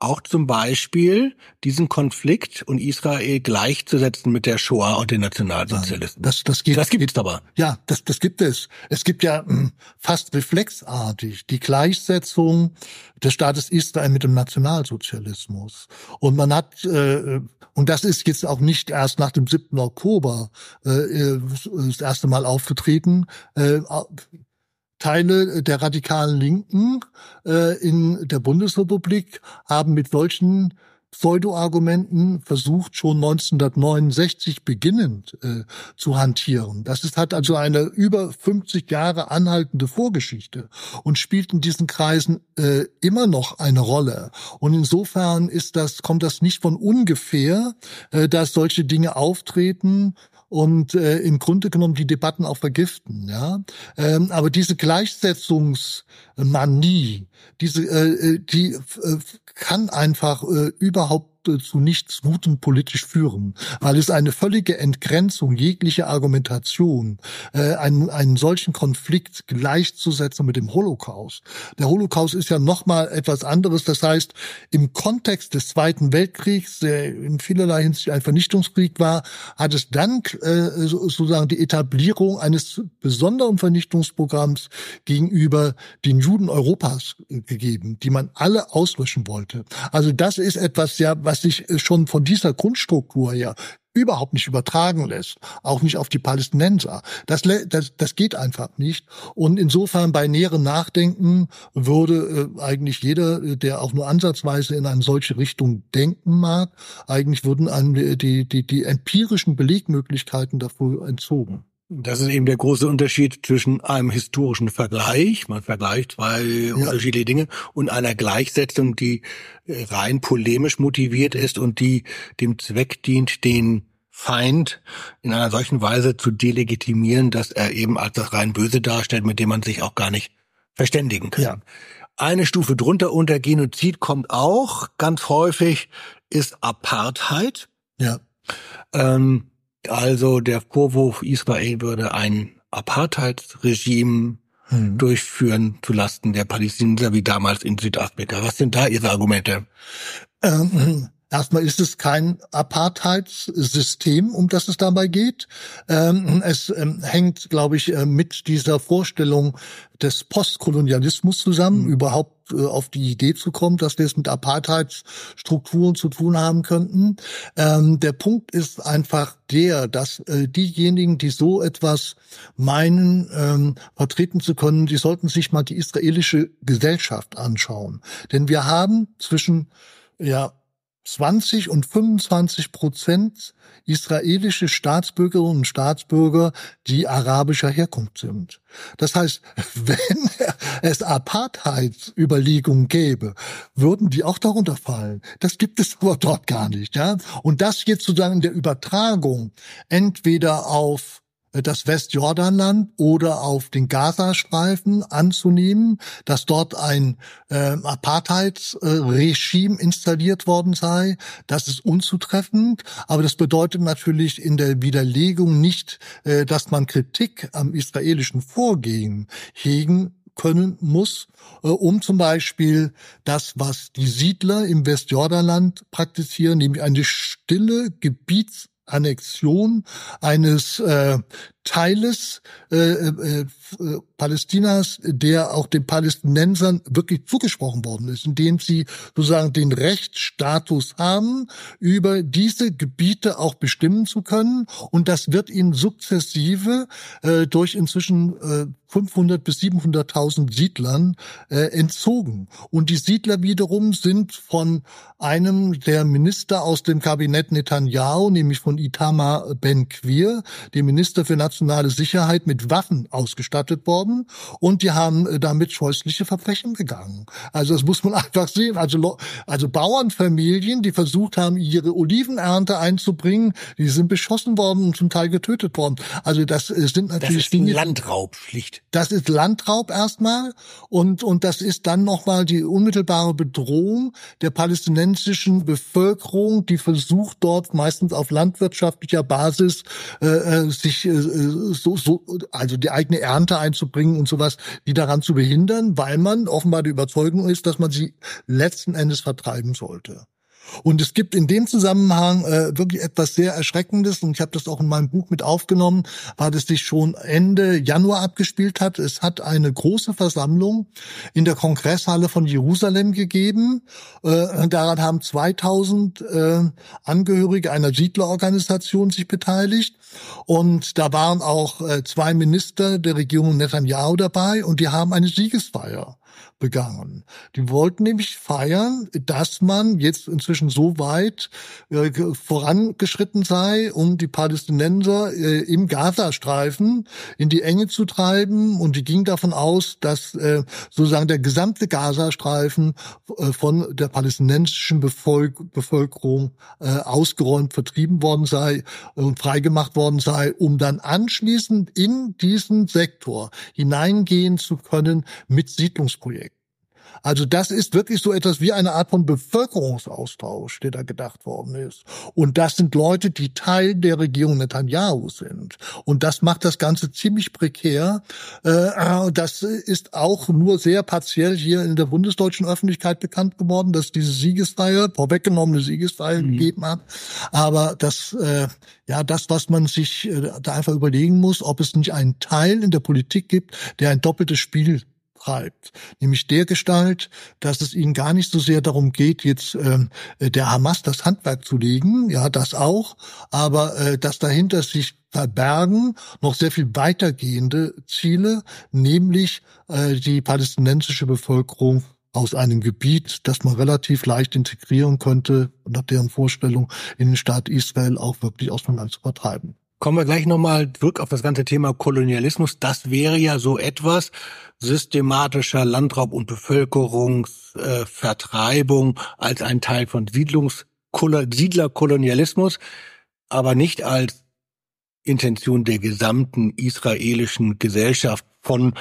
auch zum Beispiel diesen Konflikt und Israel gleichzusetzen mit der Shoah und den Nationalsozialisten. Das, das geht, das gibt's aber. Ja, das, das gibt es. Es gibt ja mh, fast reflexartig die Gleichsetzung des Staates Israel mit dem Nationalsozialismus. Und man hat, äh, und das ist jetzt auch nicht erst nach dem siebten Oktober äh, das erste Mal aufgetreten, äh, Teile der radikalen Linken äh, in der Bundesrepublik haben mit solchen Pseudo-Argumenten versucht, schon neunzehnhundertneunundsechzig beginnend äh, zu hantieren. Das ist, hat also eine über fünfzig Jahre anhaltende Vorgeschichte und spielt in diesen Kreisen äh, immer noch eine Rolle. Und insofern ist das, kommt das nicht von ungefähr, äh, dass solche Dinge auftreten und äh, im Grunde genommen die Debatten auch vergiften, ja. Ähm, aber diese Gleichsetzungsmanie, diese, äh, die äh, kann einfach äh, überhaupt äh, zu nichts Gutem politisch führen, weil es eine völlige Entgrenzung jeglicher Argumentation, äh, einen, einen solchen Konflikt gleichzusetzen mit dem Holocaust. Der Holocaust ist ja nochmal etwas anderes, das heißt, im Kontext des Zweiten Weltkriegs, der in vielerlei Hinsicht ein Vernichtungskrieg war, hat es dann äh, sozusagen die Etablierung eines besonderen Vernichtungsprogramms gegenüber den Juden Europas gegeben, die man alle auslöschen wollte. Also das ist etwas, ja, was sich schon von dieser Grundstruktur her überhaupt nicht übertragen lässt, auch nicht auf die Palästinenser. Das, das, das geht einfach nicht. Und insofern bei näherem Nachdenken würde äh, eigentlich jeder, der auch nur ansatzweise in eine solche Richtung denken mag, eigentlich würden einem die, die, die empirischen Belegmöglichkeiten dafür entzogen. Das ist eben der große Unterschied zwischen einem historischen Vergleich, man vergleicht zwei ja. unterschiedliche Dinge, und einer Gleichsetzung, die rein polemisch motiviert ist und die dem Zweck dient, den Feind in einer solchen Weise zu delegitimieren, dass er eben als das rein Böse darstellt, mit dem man sich auch gar nicht verständigen kann. Ja. Eine Stufe drunter unter Genozid kommt auch ganz häufig, ist Apartheid. Ja. Ähm, Also der Vorwurf, Israel würde ein Apartheidsregime hm. durchführen zulasten der Palästinenser wie damals in Südafrika. Was sind da Ihre Argumente? Ähm, erstmal ist es kein Apartheidssystem, um das es dabei geht. Ähm, es ähm, hängt, glaube ich, äh, mit dieser Vorstellung des Postkolonialismus zusammen, mhm. überhaupt äh, auf die Idee zu kommen, dass wir es mit Apartheidsstrukturen zu tun haben könnten. Ähm, der Punkt ist einfach der, dass äh, diejenigen, die so etwas meinen, ähm, vertreten zu können, die sollten sich mal die israelische Gesellschaft anschauen. Denn wir haben zwischen, ja, zwanzig und fünfundzwanzig Prozent israelische Staatsbürgerinnen und Staatsbürger, die arabischer Herkunft sind. Das heißt, wenn es Apartheidsüberlegungen gäbe, würden die auch darunter fallen. Das gibt es aber dort gar nicht, ja. Und das jetzt sozusagen in der Übertragung entweder auf das Westjordanland oder auf den Gazastreifen anzunehmen, dass dort ein äh, Apartheidsregime installiert worden sei. Das ist unzutreffend, aber das bedeutet natürlich in der Widerlegung nicht, äh, dass man Kritik am israelischen Vorgehen hegen können muss, äh, um zum Beispiel das, was die Siedler im Westjordanland praktizieren, nämlich eine stille Gebiets Annexion eines äh, Teiles äh, äh, Palästinas, der auch den Palästinensern wirklich zugesprochen worden ist, indem sie sozusagen den Rechtsstatus haben, über diese Gebiete auch bestimmen zu können. Und das wird ihnen sukzessive äh, durch inzwischen äh, fünfhundert bis siebenhunderttausend Siedlern äh, entzogen. Und die Siedler wiederum sind von einem der Minister aus dem Kabinett Netanyahu, nämlich von Itamar Ben-Gvir, dem Minister für nationale Sicherheit, mit Waffen ausgestattet worden. Und die haben damit scheußliche Verbrechen begangen. Also das muss man einfach sehen. Also, also Bauernfamilien, die versucht haben, ihre Olivenernte einzubringen, die sind beschossen worden und zum Teil getötet worden. Also das sind natürlich... Das ist Dinge, Landraub, schlicht. Das ist Landraub erstmal und und das ist dann nochmal die unmittelbare Bedrohung der palästinensischen Bevölkerung, die versucht dort meistens auf landwirtschaftlicher Basis äh, sich äh, so, so, also die eigene Ernte einzubringen und sowas, die daran zu behindern, weil man offenbar die Überzeugung ist, dass man sie letzten Endes vertreiben sollte. Und es gibt in dem Zusammenhang äh, wirklich etwas sehr Erschreckendes, und ich habe das auch in meinem Buch mit aufgenommen, weil es sich schon Ende Januar abgespielt hat. Es hat eine große Versammlung in der Kongresshalle von Jerusalem gegeben. Äh, daran haben zweitausend äh, Angehörige einer Siedlerorganisation sich beteiligt. Und da waren auch äh, zwei Minister der Regierung Netanyahu dabei, und die haben eine Siegesfeier begangen. Die wollten nämlich feiern, dass man jetzt inzwischen so weit äh, vorangeschritten sei, um die Palästinenser äh, im Gazastreifen in die Enge zu treiben. Und die ging davon aus, dass äh, sozusagen der gesamte Gazastreifen äh, von der palästinensischen Bevölker- Bevölkerung äh, ausgeräumt, vertrieben worden sei und freigemacht worden sei, um dann anschließend in diesen Sektor hineingehen zu können mit Siedlungsprojekten. Also das ist wirklich so etwas wie eine Art von Bevölkerungsaustausch, der da gedacht worden ist. Und das sind Leute, die Teil der Regierung Netanyahu sind. Und das macht das Ganze ziemlich prekär. Das ist auch nur sehr partiell hier in der bundesdeutschen Öffentlichkeit bekannt geworden, dass diese Siegesfeier, vorweggenommene Siegesfeier mhm. gegeben hat. Aber das, ja, das, was man sich da einfach überlegen muss, ob es nicht einen Teil in der Politik gibt, der ein doppeltes Spiel treibt, nämlich der Gestalt, dass es ihnen gar nicht so sehr darum geht, jetzt äh, der Hamas das Handwerk zu legen, ja, das auch, aber äh, dass dahinter sich verbergen noch sehr viel weitergehende Ziele, nämlich äh, die palästinensische Bevölkerung aus einem Gebiet, das man relativ leicht integrieren könnte, nach deren Vorstellung in den Staat Israel auch wirklich aus dem Land zu vertreiben. Kommen wir gleich nochmal zurück auf das ganze Thema Kolonialismus. Das wäre ja so etwas, systematischer Landraub und Bevölkerungsvertreibung äh, als ein Teil von Siedlungs- Siedlerkolonialismus, aber nicht als Intention der gesamten israelischen Gesellschaft von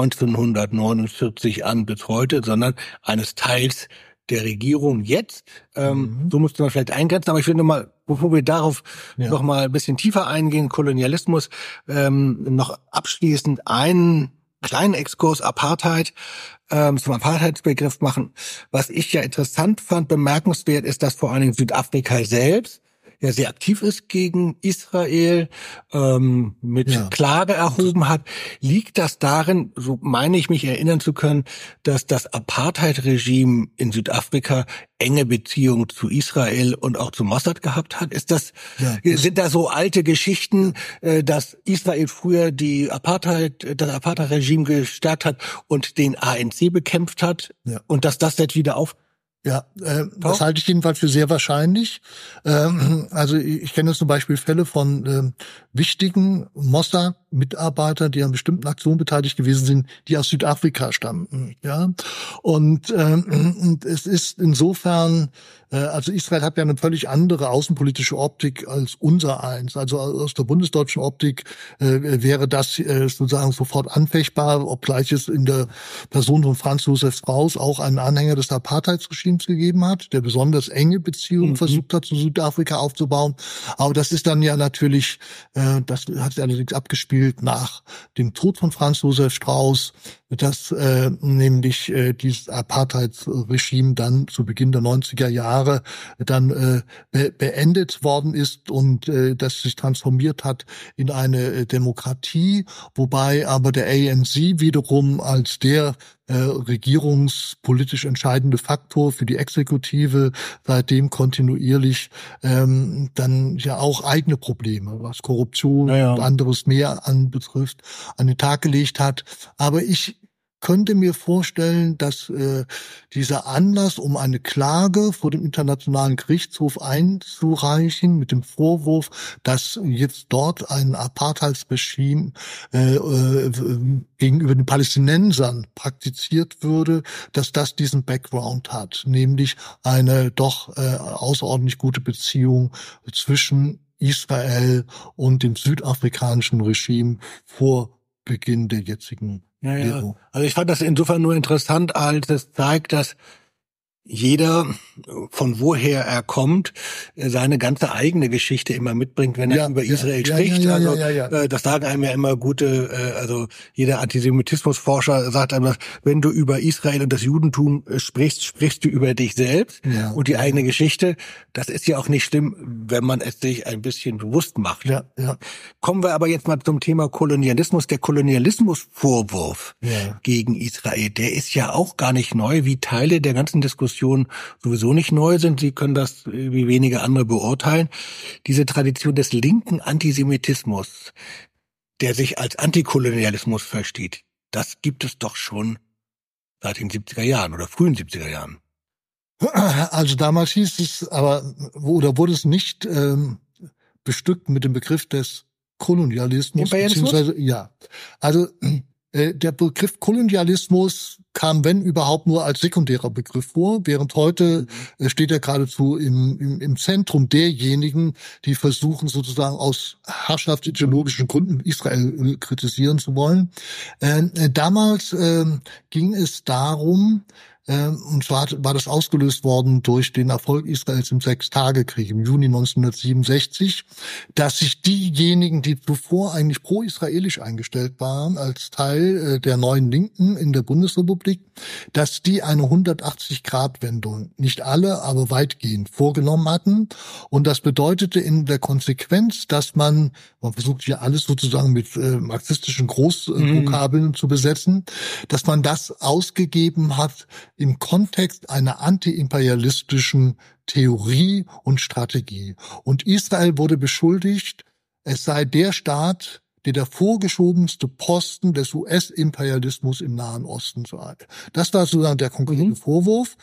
neunzehnhundertneunundvierzig an bis heute, sondern eines Teils der Regierung jetzt. Ähm, mhm. So müsste man vielleicht eingrenzen, aber ich finde mal, bevor wir darauf ja. noch mal ein bisschen tiefer eingehen, Kolonialismus, ähm, noch abschließend einen kleinen Exkurs Apartheid, ähm, zum Apartheidsbegriff machen. Was ich ja interessant fand, bemerkenswert ist, dass vor allen Dingen Südafrika selbst ja sehr aktiv ist gegen Israel, ähm, mit ja. Klage erhoben hat. Liegt das darin, so meine ich mich erinnern zu können, dass das Apartheid-Regime in Südafrika enge Beziehungen zu Israel und auch zu Mossad gehabt hat? Ist das, ja. sind da so alte Geschichten, äh, dass Israel früher die Apartheid, das Apartheid-Regime gestärkt hat und den A N C bekämpft hat ja. und dass das jetzt wieder auf Ja, äh, das halte ich jedenfalls für sehr wahrscheinlich. Ähm, also ich, ich kenne zum Beispiel Fälle von ähm, wichtigen Mossad-Mitarbeitern, die an bestimmten Aktionen beteiligt gewesen sind, die aus Südafrika stammten. Ja, und, ähm, und es ist insofern, äh, also Israel hat ja eine völlig andere außenpolitische Optik als unser eins. Also aus der bundesdeutschen Optik äh, wäre das äh, sozusagen sofort anfechtbar, obgleich es in der Person von Franz Josef Strauß auch einen Anhänger des Apartheidsregimes gegeben hat, der besonders enge Beziehungen mhm. versucht hat, zu Südafrika aufzubauen. Aber das ist dann ja natürlich, äh, das hat sich allerdings abgespielt nach dem Tod von Franz Josef Strauß, dass äh, nämlich äh, dieses Apartheidsregime dann zu Beginn der neunziger Jahre dann äh, be- beendet worden ist und äh, das sich transformiert hat in eine äh, Demokratie, wobei aber der A N C wiederum als der äh, regierungspolitisch entscheidende Faktor für die Exekutive seitdem kontinuierlich ähm, dann ja auch eigene Probleme, was Korruption ja, ja. und anderes mehr anbetrifft, an den Tag gelegt hat. Aber ich könnte mir vorstellen, dass äh, dieser Anlass, um eine Klage vor dem Internationalen Gerichtshof einzureichen, mit dem Vorwurf, dass jetzt dort ein Apartheidsregime äh, äh, gegenüber den Palästinensern praktiziert würde, dass das diesen Background hat, nämlich eine doch äh, außerordentlich gute Beziehung zwischen Israel und dem südafrikanischen Regime vor Beginn der jetzigen Ja, ja. Also ich fand das insofern nur interessant, als es zeigt, dass jeder, von woher er kommt, seine ganze eigene Geschichte immer mitbringt, wenn er Ja, über ja, Israel ja, spricht. ja, ja, Also ja, ja, ja. äh, das sagen einem ja immer gute, äh, also jeder Antisemitismusforscher sagt einem, wenn du über Israel und das Judentum äh, sprichst, sprichst du über dich selbst Ja, und die ja. eigene Geschichte. Das ist ja auch nicht schlimm, wenn man es sich ein bisschen bewusst macht. Ja, ja. Kommen wir aber jetzt mal zum Thema Kolonialismus. Der Kolonialismusvorwurf Ja. gegen Israel, der ist ja auch gar nicht neu, wie Teile der ganzen Diskussion sowieso nicht neu sind. Sie können das äh, wie wenige andere beurteilen. Diese Tradition des linken Antisemitismus, der sich als Antikolonialismus versteht, das gibt es doch schon seit den siebziger Jahren oder frühen siebziger Jahren. Also damals hieß es, aber oder wurde es nicht ähm, bestückt mit dem Begriff des Kolonialismus, Imperialismus? beziehungsweise ja. Also äh, der Begriff Kolonialismus kam, wenn überhaupt, nur als sekundärer Begriff vor, während heute äh, steht er geradezu im, im, im Zentrum derjenigen, die versuchen sozusagen aus herrschaftsideologischen Gründen Israel äh, kritisieren zu wollen. Äh, äh, damals äh, ging es darum, und zwar war das ausgelöst worden durch den Erfolg Israels im Sechstagekrieg im Juni neunzehnhundertsiebenundsechzig, dass sich diejenigen, die zuvor eigentlich pro-israelisch eingestellt waren, als Teil der neuen Linken in der Bundesrepublik, dass die eine hundertachtzig-Grad-Wendung, nicht alle, aber weitgehend vorgenommen hatten. Und das bedeutete in der Konsequenz, dass man, man versucht hier alles sozusagen mit äh, marxistischen Großvokabeln mhm. zu besetzen, dass man das ausgegeben hat im Kontext einer antiimperialistischen Theorie und Strategie. Und Israel wurde beschuldigt, es sei der Staat, der der vorgeschobenste Posten des U S-Imperialismus im Nahen Osten sei. Das war sozusagen der konkrete mhm. Vorwurf.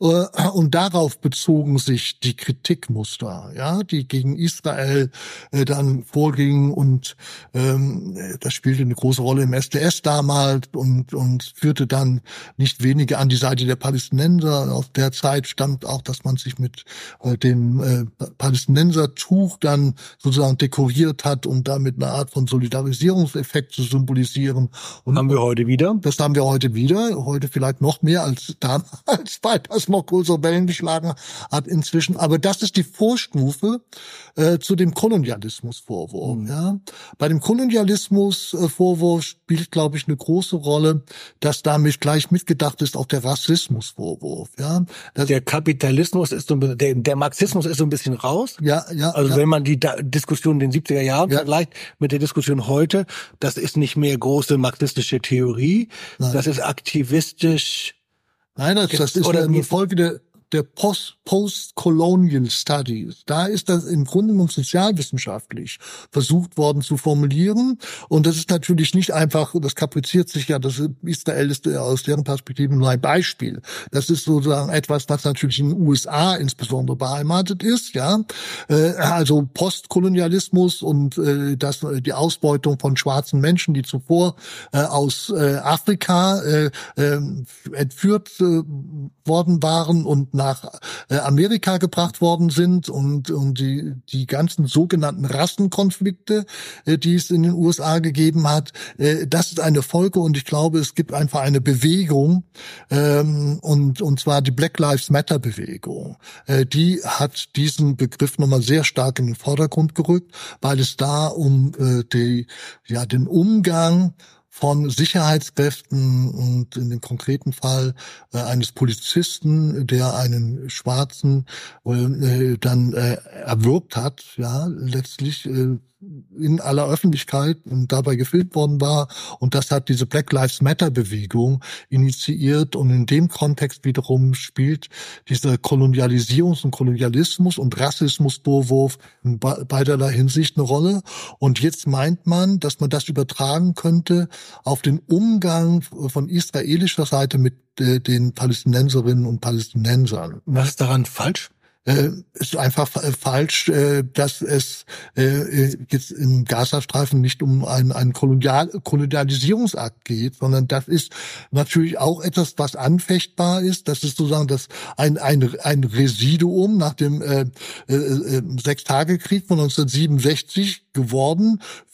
Und darauf bezogen sich die Kritikmuster, ja, die gegen Israel dann vorgingen. Und ähm, das spielte eine große Rolle im S D S damals und, und führte dann nicht wenige an die Seite der Palästinenser. Aus der Zeit stammt auch, dass man sich mit äh, dem äh, Palästinensertuch dann sozusagen dekoriert hat und damit eine Art von Solidarität Solidarisierungseffekt zu symbolisieren. Und haben wir heute wieder? Das haben wir heute wieder. Heute vielleicht noch mehr als damals, weil das noch größere Wellen geschlagen hat inzwischen. Aber das ist die Vorstufe äh, zu dem Kolonialismusvorwurf. Mhm. Ja. Bei dem Kolonialismusvorwurf spielt, glaube ich, eine große Rolle, dass damit gleich mitgedacht ist auch der Rassismusvorwurf. Ja. Das der Kapitalismus ist so, der, der Marxismus ist so ein bisschen raus. Ja, ja. Also ja. wenn man die da- Diskussion in den siebziger Jahren ja. vergleicht mit der Diskussion heute, das ist nicht mehr große marxistische Theorie, Nein. das ist aktivistisch. Nein, das, das ist oder eine Folge der der Post, Post-Colonial Studies. Da ist das im Grunde genommen sozialwissenschaftlich versucht worden zu formulieren. Und das ist natürlich nicht einfach, das kapriziert sich ja, das Israel ist aus deren Perspektive nur ein Beispiel. Das ist sozusagen etwas, was natürlich in den U S A insbesondere beheimatet ist, ja. Also Postkolonialismus und das, die Ausbeutung von schwarzen Menschen, die zuvor aus Afrika entführt worden waren und nach Amerika gebracht worden sind und, und die, die ganzen sogenannten Rassenkonflikte, die es in den U S A gegeben hat, das ist eine Folge und ich glaube, es gibt einfach eine Bewegung und, und zwar die Black Lives Matter Bewegung. Die hat diesen Begriff nochmal sehr stark in den Vordergrund gerückt, weil es da um die, ja, den Umgang von Sicherheitskräften und in dem konkreten Fall äh, eines Polizisten, der einen Schwarzen äh, dann äh, erwürgt hat, ja, letztlich äh, in aller Öffentlichkeit und dabei gefilmt worden war. Und das hat diese Black Lives Matter Bewegung initiiert. Und in dem Kontext wiederum spielt dieser Kolonialisierungs- und Kolonialismus- und Rassismusvorwurf in beiderlei Hinsicht eine Rolle. Und jetzt meint man, dass man das übertragen könnte auf den Umgang von israelischer Seite mit äh, den Palästinenserinnen und Palästinensern. Was ist daran falsch? Äh, ist einfach äh, falsch, äh, dass es äh, jetzt im Gazastreifen nicht um einen, einen Kolonial, Kolonialisierungsakt geht, sondern das ist natürlich auch etwas, was anfechtbar ist. Das ist sozusagen das ein ein ein Residuum nach dem äh, äh, Sechstagekrieg von neunzehnhundertsiebenundsechzig geworden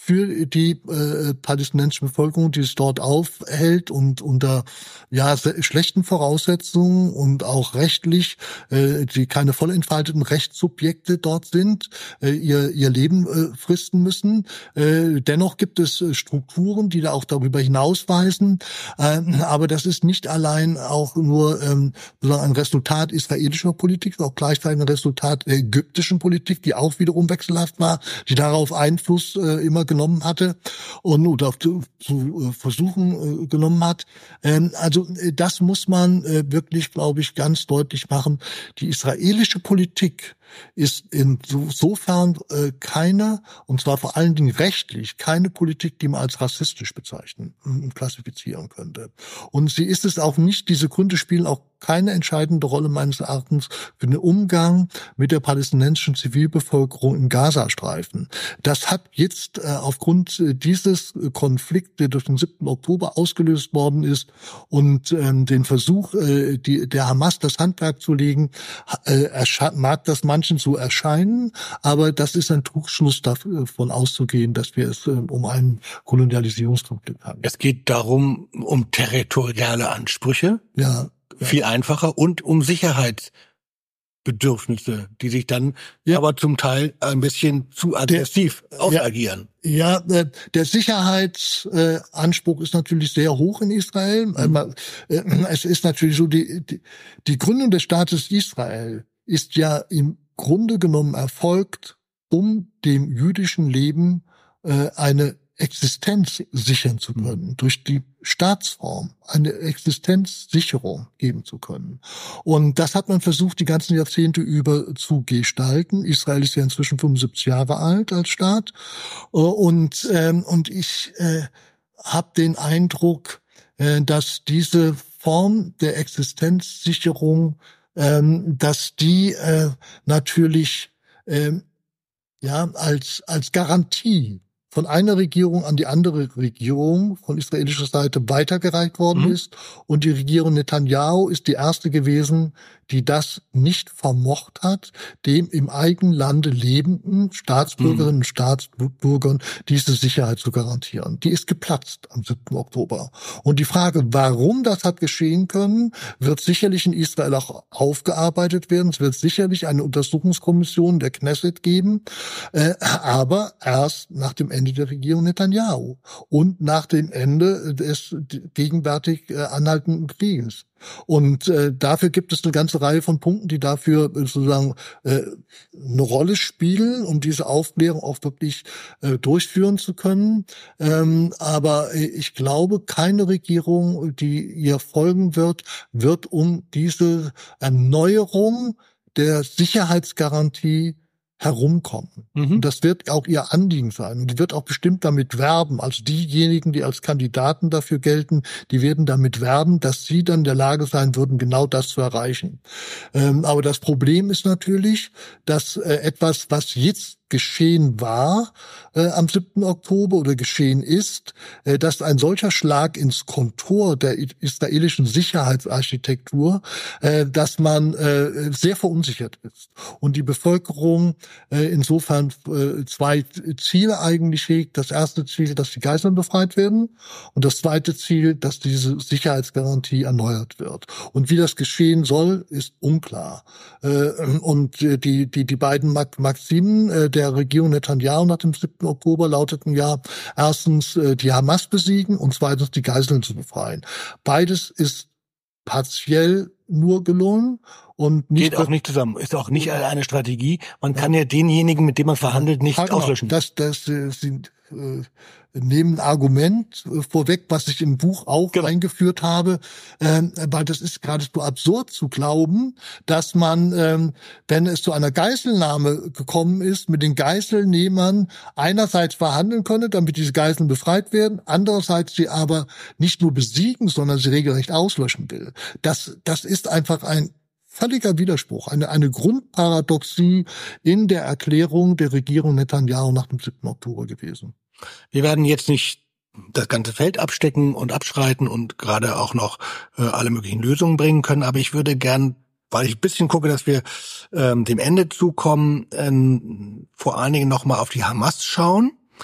für die äh, palästinensische Bevölkerung, die es dort aufhält und unter ja schlechten Voraussetzungen und auch rechtlich, äh, die keine voll entfalteten Rechtssubjekte dort sind, äh, ihr ihr Leben äh, fristen müssen. Äh, dennoch gibt es äh, Strukturen, die da auch darüber hinausweisen. Äh, aber das ist nicht allein auch nur ähm, sozusagen ein Resultat israelischer Politik, auch gleichzeitig ein Resultat der ägyptischen Politik, die auch wiederum wechselhaft war, die darauf Einfluss äh, immer genommen hatte und oder zu, zu äh, versuchen äh, genommen hat. Ähm, also äh, das muss man äh, wirklich, glaube ich, ganz deutlich machen. Die israelische Politik ist insofern äh, keine, und zwar vor allen Dingen rechtlich, keine Politik, die man als rassistisch bezeichnen und klassifizieren könnte. Und sie ist es auch nicht, diese Gründe spielen auch keine entscheidende Rolle meines Erachtens für den Umgang mit der palästinensischen Zivilbevölkerung im Gazastreifen. Das hat jetzt äh, aufgrund äh, dieses Konflikts, der durch den siebten Oktober ausgelöst worden ist und ähm, den Versuch, äh, die, der Hamas das Handwerk zu legen, äh, mag das manchen so erscheinen, aber das ist ein Trugschluss davon auszugehen, dass wir es äh, um einen Kolonialisierungskonflikt haben. Es geht darum, um territoriale Ansprüche. Ja. Viel einfacher und um Sicherheitsbedürfnisse, die sich dann ja. aber zum Teil ein bisschen zu aggressiv der, ausagieren. Ja, ja, der Sicherheitsanspruch ist natürlich sehr hoch in Israel. Mhm. Es ist natürlich so, die, die, die Gründung des Staates Israel ist ja im Grunde genommen erfolgt, um dem jüdischen Leben eine Existenz sichern zu können, durch die Staatsform eine Existenzsicherung geben zu können. Und das hat man versucht, die ganzen Jahrzehnte über zu gestalten. Israel ist ja inzwischen fünfundsiebzig Jahre alt als Staat. Und, ähm, und ich äh, habe den Eindruck, äh, dass diese Form der Existenzsicherung, ähm, dass die äh, natürlich äh, ja als als Garantie von einer Regierung an die andere Regierung von israelischer Seite weitergereicht worden mhm. ist. Und die Regierung Netanyahu ist die erste gewesen, die das nicht vermocht hat, dem im eigenen Lande lebenden Staatsbürgerinnen und Staatsbürgern diese Sicherheit zu garantieren. Die ist geplatzt am siebten Oktober. Und die Frage, warum das hat geschehen können, wird sicherlich in Israel auch aufgearbeitet werden. Es wird sicherlich eine Untersuchungskommission der Knesset geben, äh, aber erst nach dem Ende der Regierung Netanyahu und nach dem Ende des gegenwärtig äh, anhaltenden Krieges. Und äh, dafür gibt es eine ganze Reihe von Punkten, die dafür äh, sozusagen äh, eine Rolle spielen, um diese Aufklärung auch wirklich äh, durchführen zu können. Ähm, aber äh, ich glaube, keine Regierung, die ihr folgen wird, wird um diese Erneuerung der Sicherheitsgarantie herumkommen. Mhm. Und das wird auch ihr Anliegen sein. Und die wird auch bestimmt damit werben. Also diejenigen, die als Kandidaten dafür gelten, die werden damit werben, dass sie dann in der Lage sein würden, genau das zu erreichen. Ähm, aber das Problem ist natürlich, dass äh, etwas, was jetzt geschehen war äh, am siebten Oktober oder geschehen ist, äh, dass ein solcher Schlag ins Kontor der israelischen Sicherheitsarchitektur, äh, dass man äh, sehr verunsichert ist. Und die Bevölkerung äh, insofern äh, zwei Ziele eigentlich hegt. Das erste Ziel, dass die Geiseln befreit werden und das zweite Ziel, dass diese Sicherheitsgarantie erneuert wird. Und wie das geschehen soll, ist unklar. Äh, und die, die, die beiden Maximen äh, der Regierung Netanyahu nach dem siebten Oktober lauteten ja erstens äh, die Hamas besiegen und zweitens die Geiseln zu befreien. Beides ist partiell nur gelungen und nicht geht auch nicht zusammen. Ist auch nicht eine Strategie. Man kann ja denjenigen, mit dem man verhandelt, nicht genau. auslöschen. Das, das äh, sind äh, nehmen ein Argument äh, vorweg, was ich im Buch auch genau. eingeführt habe, ähm, weil das ist geradezu absurd zu glauben, dass man, ähm, wenn es zu einer Geiselnahme gekommen ist, mit den Geiselnehmern einerseits verhandeln könne, damit diese Geiseln befreit werden, andererseits sie aber nicht nur besiegen, sondern sie regelrecht auslöschen will. Das, das ist einfach ein völliger Widerspruch, eine, eine Grundparadoxie in der Erklärung der Regierung Netanyahu nach dem siebten Oktober gewesen. Wir werden jetzt nicht das ganze Feld abstecken und abschreiten und gerade auch noch äh, alle möglichen Lösungen bringen können, aber ich würde gern, weil ich ein bisschen gucke, dass wir ähm, dem Ende zukommen, ähm, vor allen Dingen nochmal auf die Hamas schauen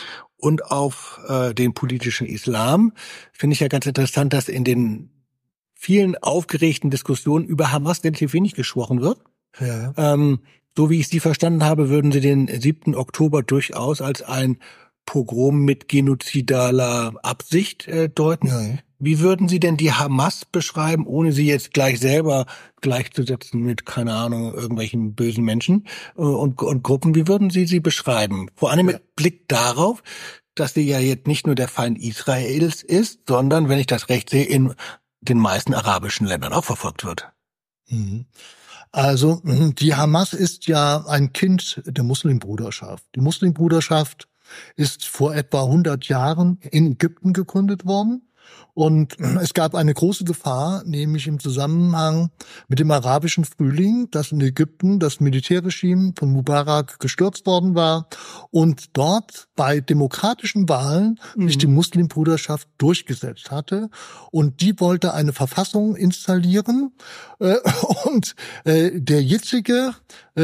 und auf äh, den politischen Islam. Finde ich ja ganz interessant, dass in den vielen aufgeregten Diskussionen über Hamas relativ wenig gesprochen wird. Ja. Ähm, so wie ich Sie verstanden habe, würden Sie den siebten Oktober durchaus als ein Pogrom mit genozidaler Absicht äh, deuten. Ja. Wie würden Sie denn die Hamas beschreiben, ohne sie jetzt gleich selber gleichzusetzen mit, keine Ahnung, irgendwelchen bösen Menschen äh, und, und Gruppen? Wie würden Sie sie beschreiben? Vor allem mit Ja. Blick darauf, dass sie ja jetzt nicht nur der Feind Israels ist, sondern, wenn ich das recht sehe, in den meisten arabischen Ländern auch verfolgt wird. Mhm. Also die Hamas ist ja ein Kind der Muslimbruderschaft. Die Muslimbruderschaft ist vor etwa hundert Jahren in Ägypten gegründet worden. Und es gab eine große Gefahr, nämlich im Zusammenhang mit dem arabischen Frühling, dass in Ägypten das Militärregime von Mubarak gestürzt worden war und dort bei demokratischen Wahlen mhm. sich die Muslimbruderschaft durchgesetzt hatte. Und die wollte eine Verfassung installieren. Und der jetzige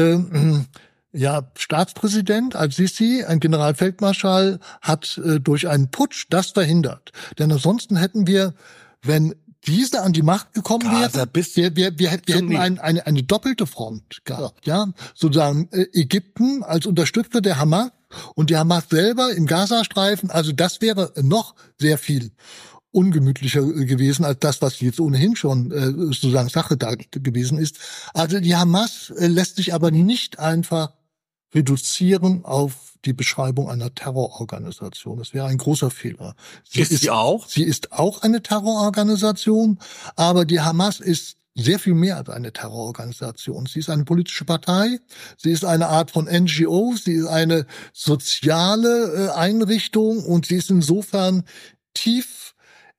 Ja, Staatspräsident al-Sisi, ein Generalfeldmarschall, hat äh, durch einen Putsch das verhindert. Denn ansonsten hätten wir, wenn diese an die Macht gekommen wären, wir, wir, wir, wir hätten ein, eine, eine doppelte Front gehabt. Ja, sozusagen äh, Ägypten als Unterstützer der Hamas und die Hamas selber im Gazastreifen. Also das wäre noch sehr viel ungemütlicher gewesen als das, was jetzt ohnehin schon äh, sozusagen Sache da gewesen ist. Also die Hamas äh, lässt sich aber nicht einfach reduzieren auf die Beschreibung einer Terrororganisation. Das wäre ein großer Fehler. Sie ist sie auch? Sie ist auch eine Terrororganisation, aber die Hamas ist sehr viel mehr als eine Terrororganisation. Sie ist eine politische Partei, sie ist eine Art von N G O, sie ist eine soziale äh, Einrichtung und sie ist insofern tief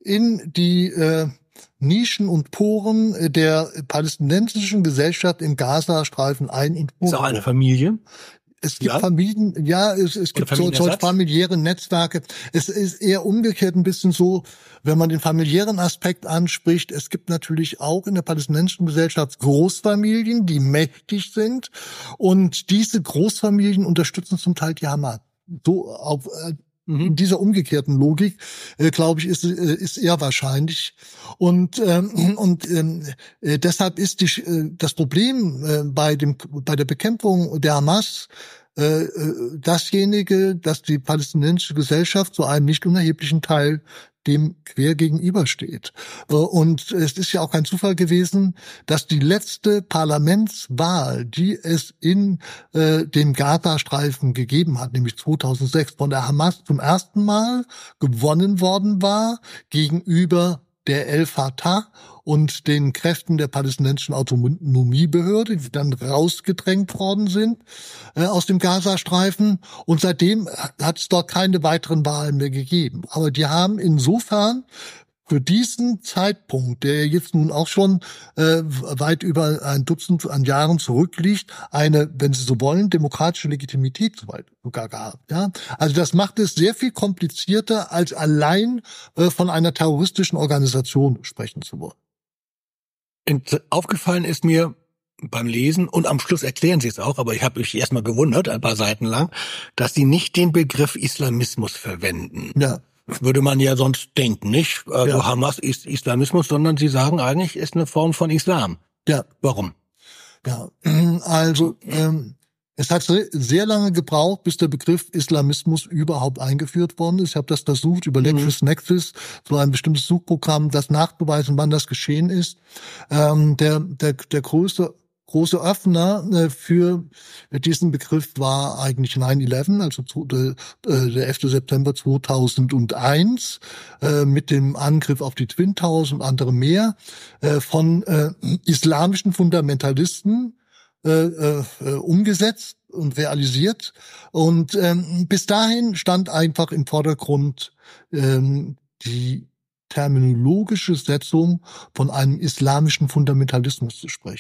in die äh, Nischen und Poren der palästinensischen Gesellschaft im Gazastreifen ein. Und ist auch eine Familie? Es gibt ja? Familien, ja, es, es gibt so, solche familiäre Netzwerke. Es ist eher umgekehrt ein bisschen so, wenn man den familiären Aspekt anspricht. Es gibt natürlich auch in der palästinensischen Gesellschaft Großfamilien, die mächtig sind. Und diese Großfamilien unterstützen zum Teil die Hamas. So auf in dieser umgekehrten Logik, äh, glaube ich, ist äh, ist eher wahrscheinlich. Und ähm, und ähm, äh, deshalb ist die, äh, das Problem äh, bei dem bei der Bekämpfung der Hamas äh, dasjenige, dass die palästinensische Gesellschaft zu einem nicht unerheblichen Teil dem quer gegenübersteht. Und es ist ja auch kein Zufall gewesen, dass die letzte Parlamentswahl, die es in äh, dem Gazastreifen gegeben hat, nämlich zweitausendsechs von der Hamas zum ersten Mal gewonnen worden war gegenüber der El-Fatah und den Kräften der palästinensischen Autonomiebehörde, die dann rausgedrängt worden sind äh, aus dem Gazastreifen. Und seitdem hat es dort keine weiteren Wahlen mehr gegeben. Aber die haben insofern für diesen Zeitpunkt, der jetzt nun auch schon äh, weit über ein Dutzend an Jahren zurückliegt, eine, wenn Sie so wollen, demokratische Legitimität sogar gehabt. Ja? Also das macht es sehr viel komplizierter, als allein äh, von einer terroristischen Organisation sprechen zu wollen. Und aufgefallen ist mir beim Lesen, und am Schluss erklären Sie es auch, aber ich habe mich erstmal gewundert, ein paar Seiten lang, dass Sie nicht den Begriff Islamismus verwenden. Ja. Würde man ja sonst denken, nicht? Also ja. Hamas ist Islamismus, sondern Sie sagen eigentlich, ist eine Form von Islam. Ja. Warum? Ja, also ähm, es hat sehr lange gebraucht, bis der Begriff Islamismus überhaupt eingeführt worden ist. Ich habe das versucht, über LexisNexis, so ein bestimmtes Suchprogramm, das nachzuweisen, wann das geschehen ist. Ähm, der, der, der größte große Öffner äh, für diesen Begriff war eigentlich nine eleven, also äh, der elfte September zweitausendeins, äh, mit dem Angriff auf die Twin Towers und andere mehr, äh, von äh, islamischen Fundamentalisten äh, äh, umgesetzt und realisiert. Und ähm, bis dahin stand einfach im Vordergrund ähm, die terminologische Setzung von einem islamischen Fundamentalismus zu sprechen.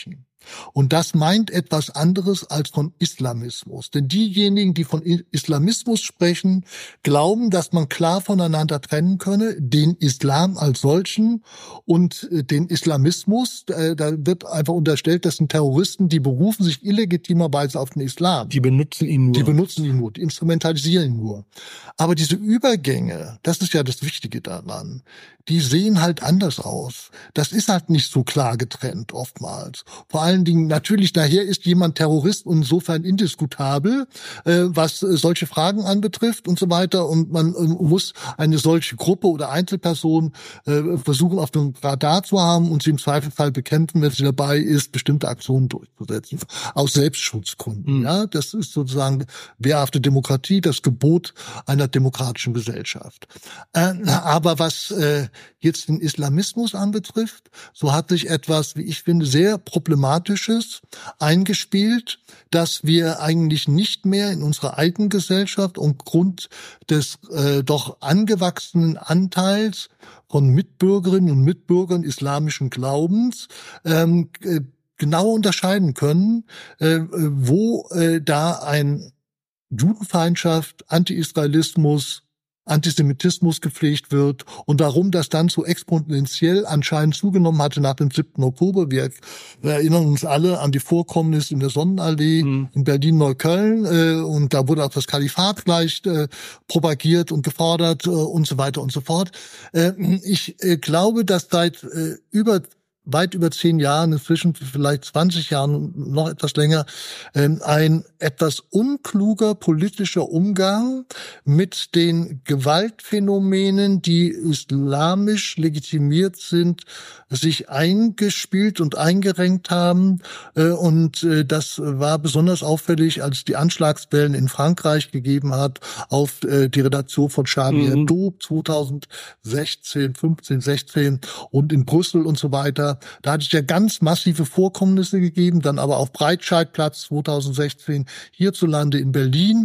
Und das meint etwas anderes als von Islamismus. Denn diejenigen, die von Islamismus sprechen, glauben, dass man klar voneinander trennen könne, den Islam als solchen und den Islamismus. Da wird einfach unterstellt, das sind Terroristen, die berufen sich illegitimerweise auf den Islam. Die benutzen ihn nur. Die benutzen ihn nur, die instrumentalisieren ihn nur. Aber diese Übergänge, das ist ja das Wichtige daran, die sehen halt anders aus. Das ist halt nicht so klar getrennt oftmals. Vor allen Dingen, natürlich, daher ist jemand Terrorist und insofern indiskutabel, äh, was äh, solche Fragen anbetrifft und so weiter. Und man äh, muss eine solche Gruppe oder Einzelperson äh, versuchen, auf dem Radar zu haben und sie im Zweifelsfall bekämpfen, wenn sie dabei ist, bestimmte Aktionen durchzusetzen. Aus Selbstschutzgründen. Mhm. Ja, das ist sozusagen wehrhafte Demokratie, das Gebot einer demokratischen Gesellschaft. Äh, aber was äh, jetzt den Islamismus anbetrifft, so hat sich etwas, wie ich finde, sehr Problematisches eingespielt, dass wir eigentlich nicht mehr in unserer eigenen Gesellschaft aufgrund des äh, doch angewachsenen Anteils von Mitbürgerinnen und Mitbürgern islamischen Glaubens ähm, äh, genau unterscheiden können, äh, wo äh, da ein Judenfeindschaft, Anti-Israelismus, Antisemitismus gepflegt wird und warum das dann so exponentiell anscheinend zugenommen hatte nach dem siebten Oktober. Wir, wir erinnern uns alle an die Vorkommnisse in der Sonnenallee mhm. in Berlin-Neukölln äh, und da wurde auch das Kalifat gleich äh, propagiert und gefordert äh, und so weiter und so fort. Äh, ich äh, glaube, dass seit äh, über weit über zehn Jahren, inzwischen vielleicht zwanzig Jahren, noch etwas länger, ein etwas unkluger politischer Umgang mit den Gewaltphänomenen, die islamisch legitimiert sind, sich eingespielt und eingerenkt haben. Und das war besonders auffällig, als die Anschlagswellen in Frankreich gegeben hat auf die Redaktion von Charlie Hebdo zweitausendsechzehn, fünfzehn, sechzehn und in Brüssel und so weiter. Da hat es ja ganz massive Vorkommnisse gegeben, dann aber auf Breitscheidplatz zweitausendsechzehn, hierzulande in Berlin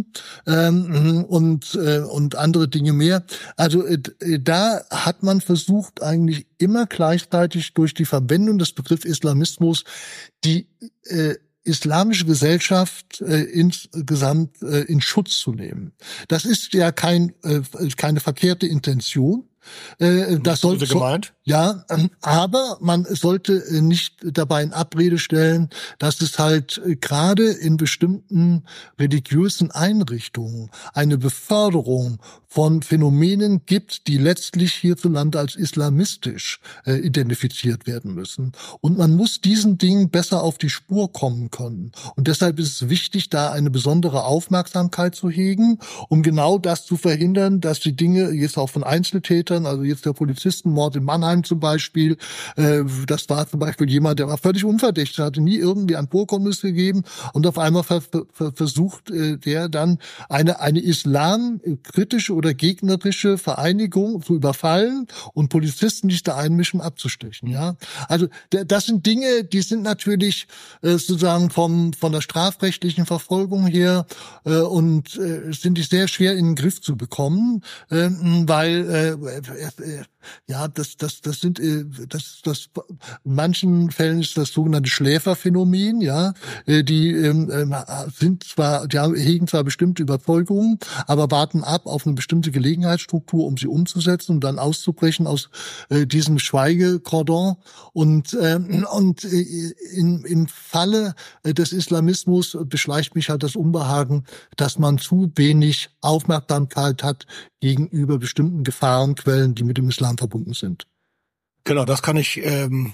ähm, und äh, und andere Dinge mehr. Also äh, da hat man versucht, eigentlich immer gleichzeitig durch die Verwendung des Begriffs Islamismus die äh, islamische Gesellschaft äh, insgesamt äh, in Schutz zu nehmen. Das ist ja kein äh, keine verkehrte Intention. Äh, das sollte gemeint. Ja, ähm, aber man sollte nicht dabei in Abrede stellen, dass es halt äh, gerade in bestimmten religiösen Einrichtungen eine Beförderung von Phänomenen gibt, die letztlich hierzulande als islamistisch äh, identifiziert werden müssen. Und man muss diesen Dingen besser auf die Spur kommen können. Und deshalb ist es wichtig, da eine besondere Aufmerksamkeit zu hegen, um genau das zu verhindern, dass die Dinge jetzt auch von Einzeltätern, also jetzt der Polizistenmord in Mannheim zum Beispiel, äh, das war zum Beispiel jemand, der war völlig unverdächtig, hatte nie irgendwie ein Vorkommnis gegeben und auf einmal ver- ver- versucht äh, der dann eine eine islamkritische oder gegnerische Vereinigung zu überfallen und Polizisten, die sich da einmischen, abzustechen. Ja, also d- das sind Dinge, die sind natürlich äh, sozusagen vom von der strafrechtlichen Verfolgung her äh, und äh, sind die sehr schwer in den Griff zu bekommen, äh, weil äh, ja, das, das, das sind, das, das, in manchen Fällen ist das sogenannte Schläferphänomen, ja, die ähm, sind zwar, die hegen zwar bestimmte Überzeugungen, aber warten ab auf eine bestimmte Gelegenheitsstruktur, um sie umzusetzen und dann auszubrechen aus äh, diesem Schweigekordon und, äh, und äh, in, im Falle des Islamismus beschleicht mich halt das Unbehagen, dass man zu wenig Aufmerksamkeit hat gegenüber bestimmten Gefahrenquellen, die mit dem Islam verbunden sind. Genau, das kann ich, ähm,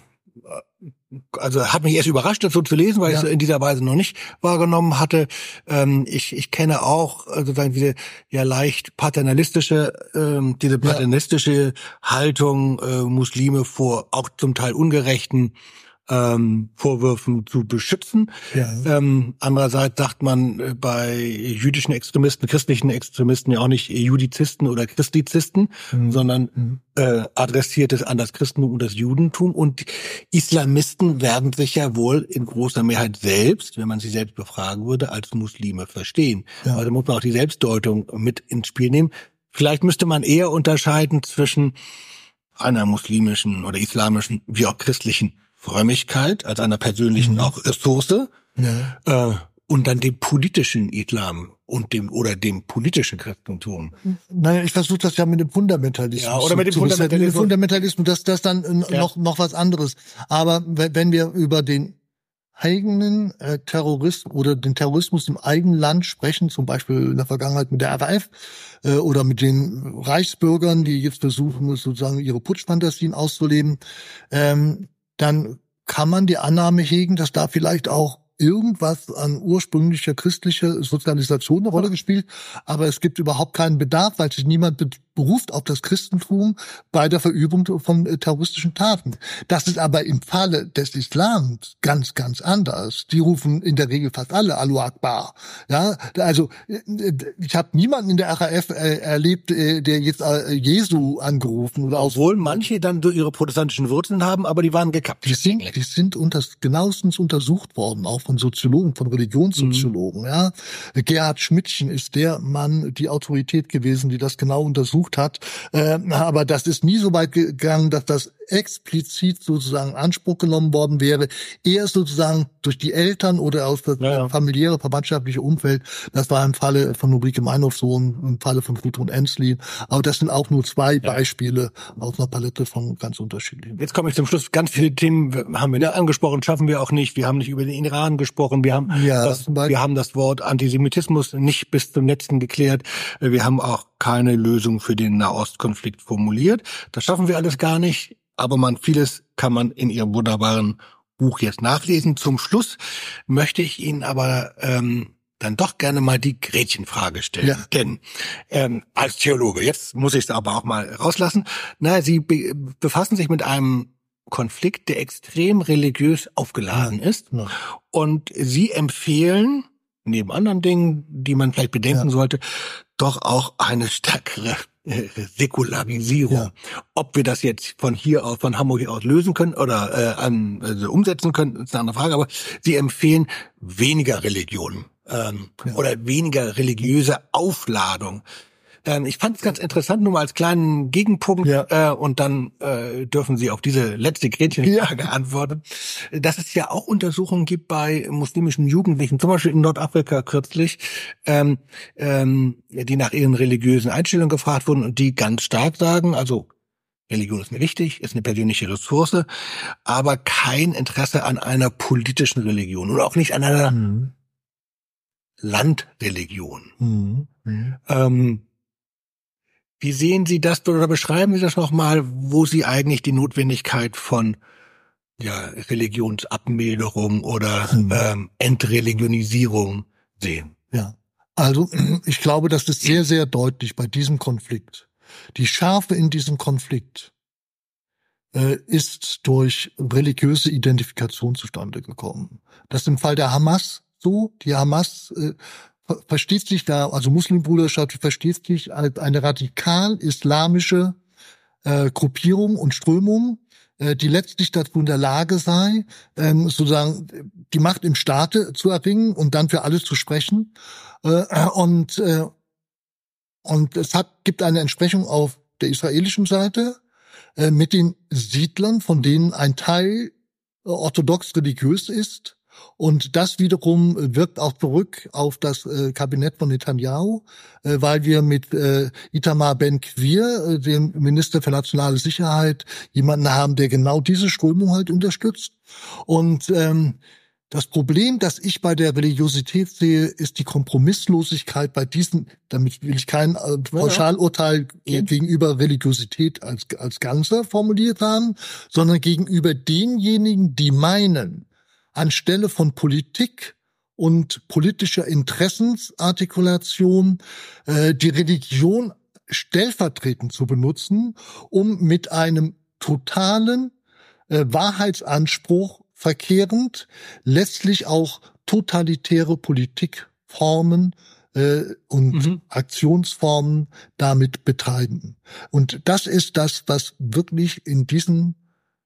also hat mich erst überrascht, das so zu lesen, weil ja. ich es in dieser Weise noch nicht wahrgenommen hatte. Ähm, ich, ich kenne auch sozusagen diese ja leicht paternalistische, ähm, diese paternalistische ja. Haltung, äh, Muslime vor auch zum Teil ungerechten ähm, Vorwürfen zu beschützen. Ja. Ähm, andererseits sagt man äh, bei jüdischen Extremisten, christlichen Extremisten ja auch nicht Judizisten oder Christizisten, mhm. sondern mhm. Äh, adressiert es an das Christentum und das Judentum. Und Islamisten werden sich ja wohl in großer Mehrheit selbst, wenn man sie selbst befragen würde, als Muslime verstehen. Ja. Also muss man auch die Selbstdeutung mit ins Spiel nehmen. Vielleicht müsste man eher unterscheiden zwischen einer muslimischen oder islamischen wie auch christlichen Frömmigkeit, als einer persönlichen Mhm. auch Ressource, Ja. äh, und dann dem politischen Islam und dem oder dem politischen Christentum. Naja, ich versuche das ja mit dem Fundamentalismus. Ja, oder mit dem zu- zu- Fundamentalismus. Mit dem Fundamentalismus, das, das dann äh, Ja. noch, noch was anderes. Aber wenn wenn wir über den eigenen äh, Terrorismus oder den Terrorismus im eigenen Land sprechen, zum Beispiel in der Vergangenheit mit der R A F äh, oder mit den Reichsbürgern, die jetzt versuchen, sozusagen ihre Putschfantasien auszuleben, ähm, dann kann man die Annahme hegen, dass da vielleicht auch irgendwas an ursprünglicher christlicher Sozialisation eine Rolle gespielt, aber es gibt überhaupt keinen Bedarf, weil sich niemand be- beruft auf das Christentum bei der Verübung von äh, terroristischen Taten. Das ist aber im Falle des Islams ganz, ganz anders. Die rufen in der Regel fast alle Allahu Akbar. Ja, also äh, ich habe niemanden in der R A F äh, erlebt, äh, der jetzt äh, Jesu angerufen oder aus. Obwohl manche dann so ihre protestantischen Wurzeln haben, aber die waren gekappt. Die sind, die sind unter, genauestens untersucht worden, auch von Soziologen, von Religionssoziologen. Mhm. Ja, Gerhard Schmidtchen ist der Mann, die Autorität gewesen, die das genau untersucht hat. Äh, aber das ist nie so weit gegangen, dass das explizit sozusagen in Anspruch genommen worden wäre. Eher sozusagen durch die Eltern oder aus das ja, ja. familiäre, verwandtschaftliche Umfeld. Das war im Falle von Ulrike Meinhof so, im Falle von Gudrun Enslin. Aber das sind auch nur zwei ja. Beispiele aus einer Palette von ganz unterschiedlichen. Jetzt komme ich zum Schluss. Ganz viele Themen haben wir nicht angesprochen, schaffen wir auch nicht. Wir haben nicht über den Iran gesprochen. Wir haben, ja, das, wir haben das Wort Antisemitismus nicht bis zum letzten geklärt. Wir haben auch keine Lösung für den Nahostkonflikt formuliert. Das schaffen wir alles gar nicht. Aber man, vieles kann man in Ihrem wunderbaren Buch jetzt nachlesen. Zum Schluss möchte ich Ihnen aber ähm, dann doch gerne mal die Gretchenfrage stellen. Ja. Denn ähm, als Theologe, jetzt muss ich es aber auch mal rauslassen, na, Sie be- befassen sich mit einem Konflikt, der extrem religiös aufgeladen ja. ist. Ja. Und Sie empfehlen, neben anderen Dingen, die man vielleicht bedenken ja. sollte, doch auch eine stärkere Säkularisierung. Ja. Ob wir das jetzt von hier aus, von Hamburg aus lösen können oder äh, an, also umsetzen können, ist eine andere Frage. Aber Sie empfehlen weniger Religion ähm, ja. oder weniger religiöse Aufladung. Ähm, ich fand es ganz interessant, nur mal als kleinen Gegenpunkt, ja. äh, und dann äh, dürfen Sie auf diese letzte Gretchenfrage ja. antworten, dass es ja auch Untersuchungen gibt bei muslimischen Jugendlichen, zum Beispiel in Nordafrika kürzlich, ähm, ähm, die nach ihren religiösen Einstellungen gefragt wurden und die ganz stark sagen, also Religion ist mir wichtig, ist eine persönliche Ressource, aber kein Interesse an einer politischen Religion oder auch nicht an einer mhm. Landreligion. Mhm. Mhm. Ähm, Wie sehen Sie das oder beschreiben Sie das nochmal, wo Sie eigentlich die Notwendigkeit von ja, Religionsabmilderung oder mhm. ähm, Entreligionisierung sehen? Ja, also ich glaube, das ist sehr, sehr deutlich bei diesem Konflikt. Die Schärfe in diesem Konflikt äh, ist durch religiöse Identifikation zustande gekommen. Das ist im Fall der Hamas so. Die Hamas äh, versteht sich da, also Muslimbruderschaft versteht sich als eine radikal-islamische äh, Gruppierung und Strömung, äh, die letztlich dazu in der Lage sei, ähm, sozusagen die Macht im Staate zu erringen und dann für alles zu sprechen. Äh, und äh, und es hat gibt eine Entsprechung auf der israelischen Seite äh, mit den Siedlern, von denen ein Teil äh, orthodox religiös ist. Und das wiederum wirkt auch zurück auf das äh, Kabinett von Netanyahu, äh, weil wir mit äh, Itamar Ben-Gvir, äh, dem Minister für nationale Sicherheit, jemanden haben, der genau diese Strömung halt unterstützt. Und ähm, das Problem, das ich bei der Religiosität sehe, ist die Kompromisslosigkeit bei diesen, damit will ich kein äh, Pauschalurteil ja. gegenüber Religiosität als, als Ganze formuliert haben, sondern gegenüber denjenigen, die meinen, anstelle von Politik und politischer Interessensartikulation äh, die Religion stellvertretend zu benutzen, um mit einem totalen äh, Wahrheitsanspruch verkehrend letztlich auch totalitäre Politikformen äh, und mhm. Aktionsformen damit betreiben. Und das ist das, was wirklich in diesem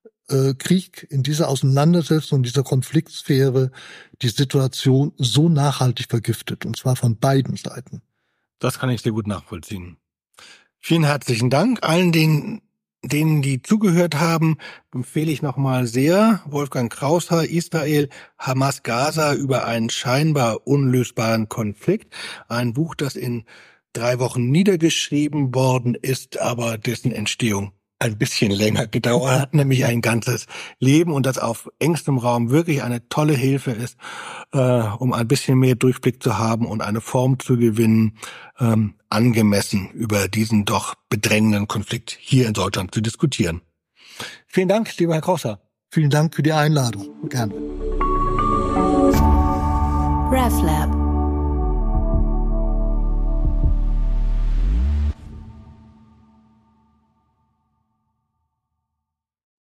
Krieg, in dieser Auseinandersetzung, in dieser Konfliktsphäre die Situation so nachhaltig vergiftet, und zwar von beiden Seiten. Das kann ich sehr gut nachvollziehen. Vielen herzlichen Dank allen, den denen, die zugehört haben, empfehle ich nochmal sehr Wolfgang Kraushaar, Israel, Hamas, Gaza über einen scheinbar unlösbaren Konflikt. Ein Buch, das in drei Wochen niedergeschrieben worden ist, aber dessen Entstehung ein bisschen länger gedauert hat, nämlich ein ganzes Leben, und das auf engstem Raum wirklich eine tolle Hilfe ist, äh, um ein bisschen mehr Durchblick zu haben und eine Form zu gewinnen, ähm, angemessen über diesen doch bedrängenden Konflikt hier in Deutschland zu diskutieren. Vielen Dank, lieber Herr Kraushaar. Vielen Dank für die Einladung. Gerne. RefLab.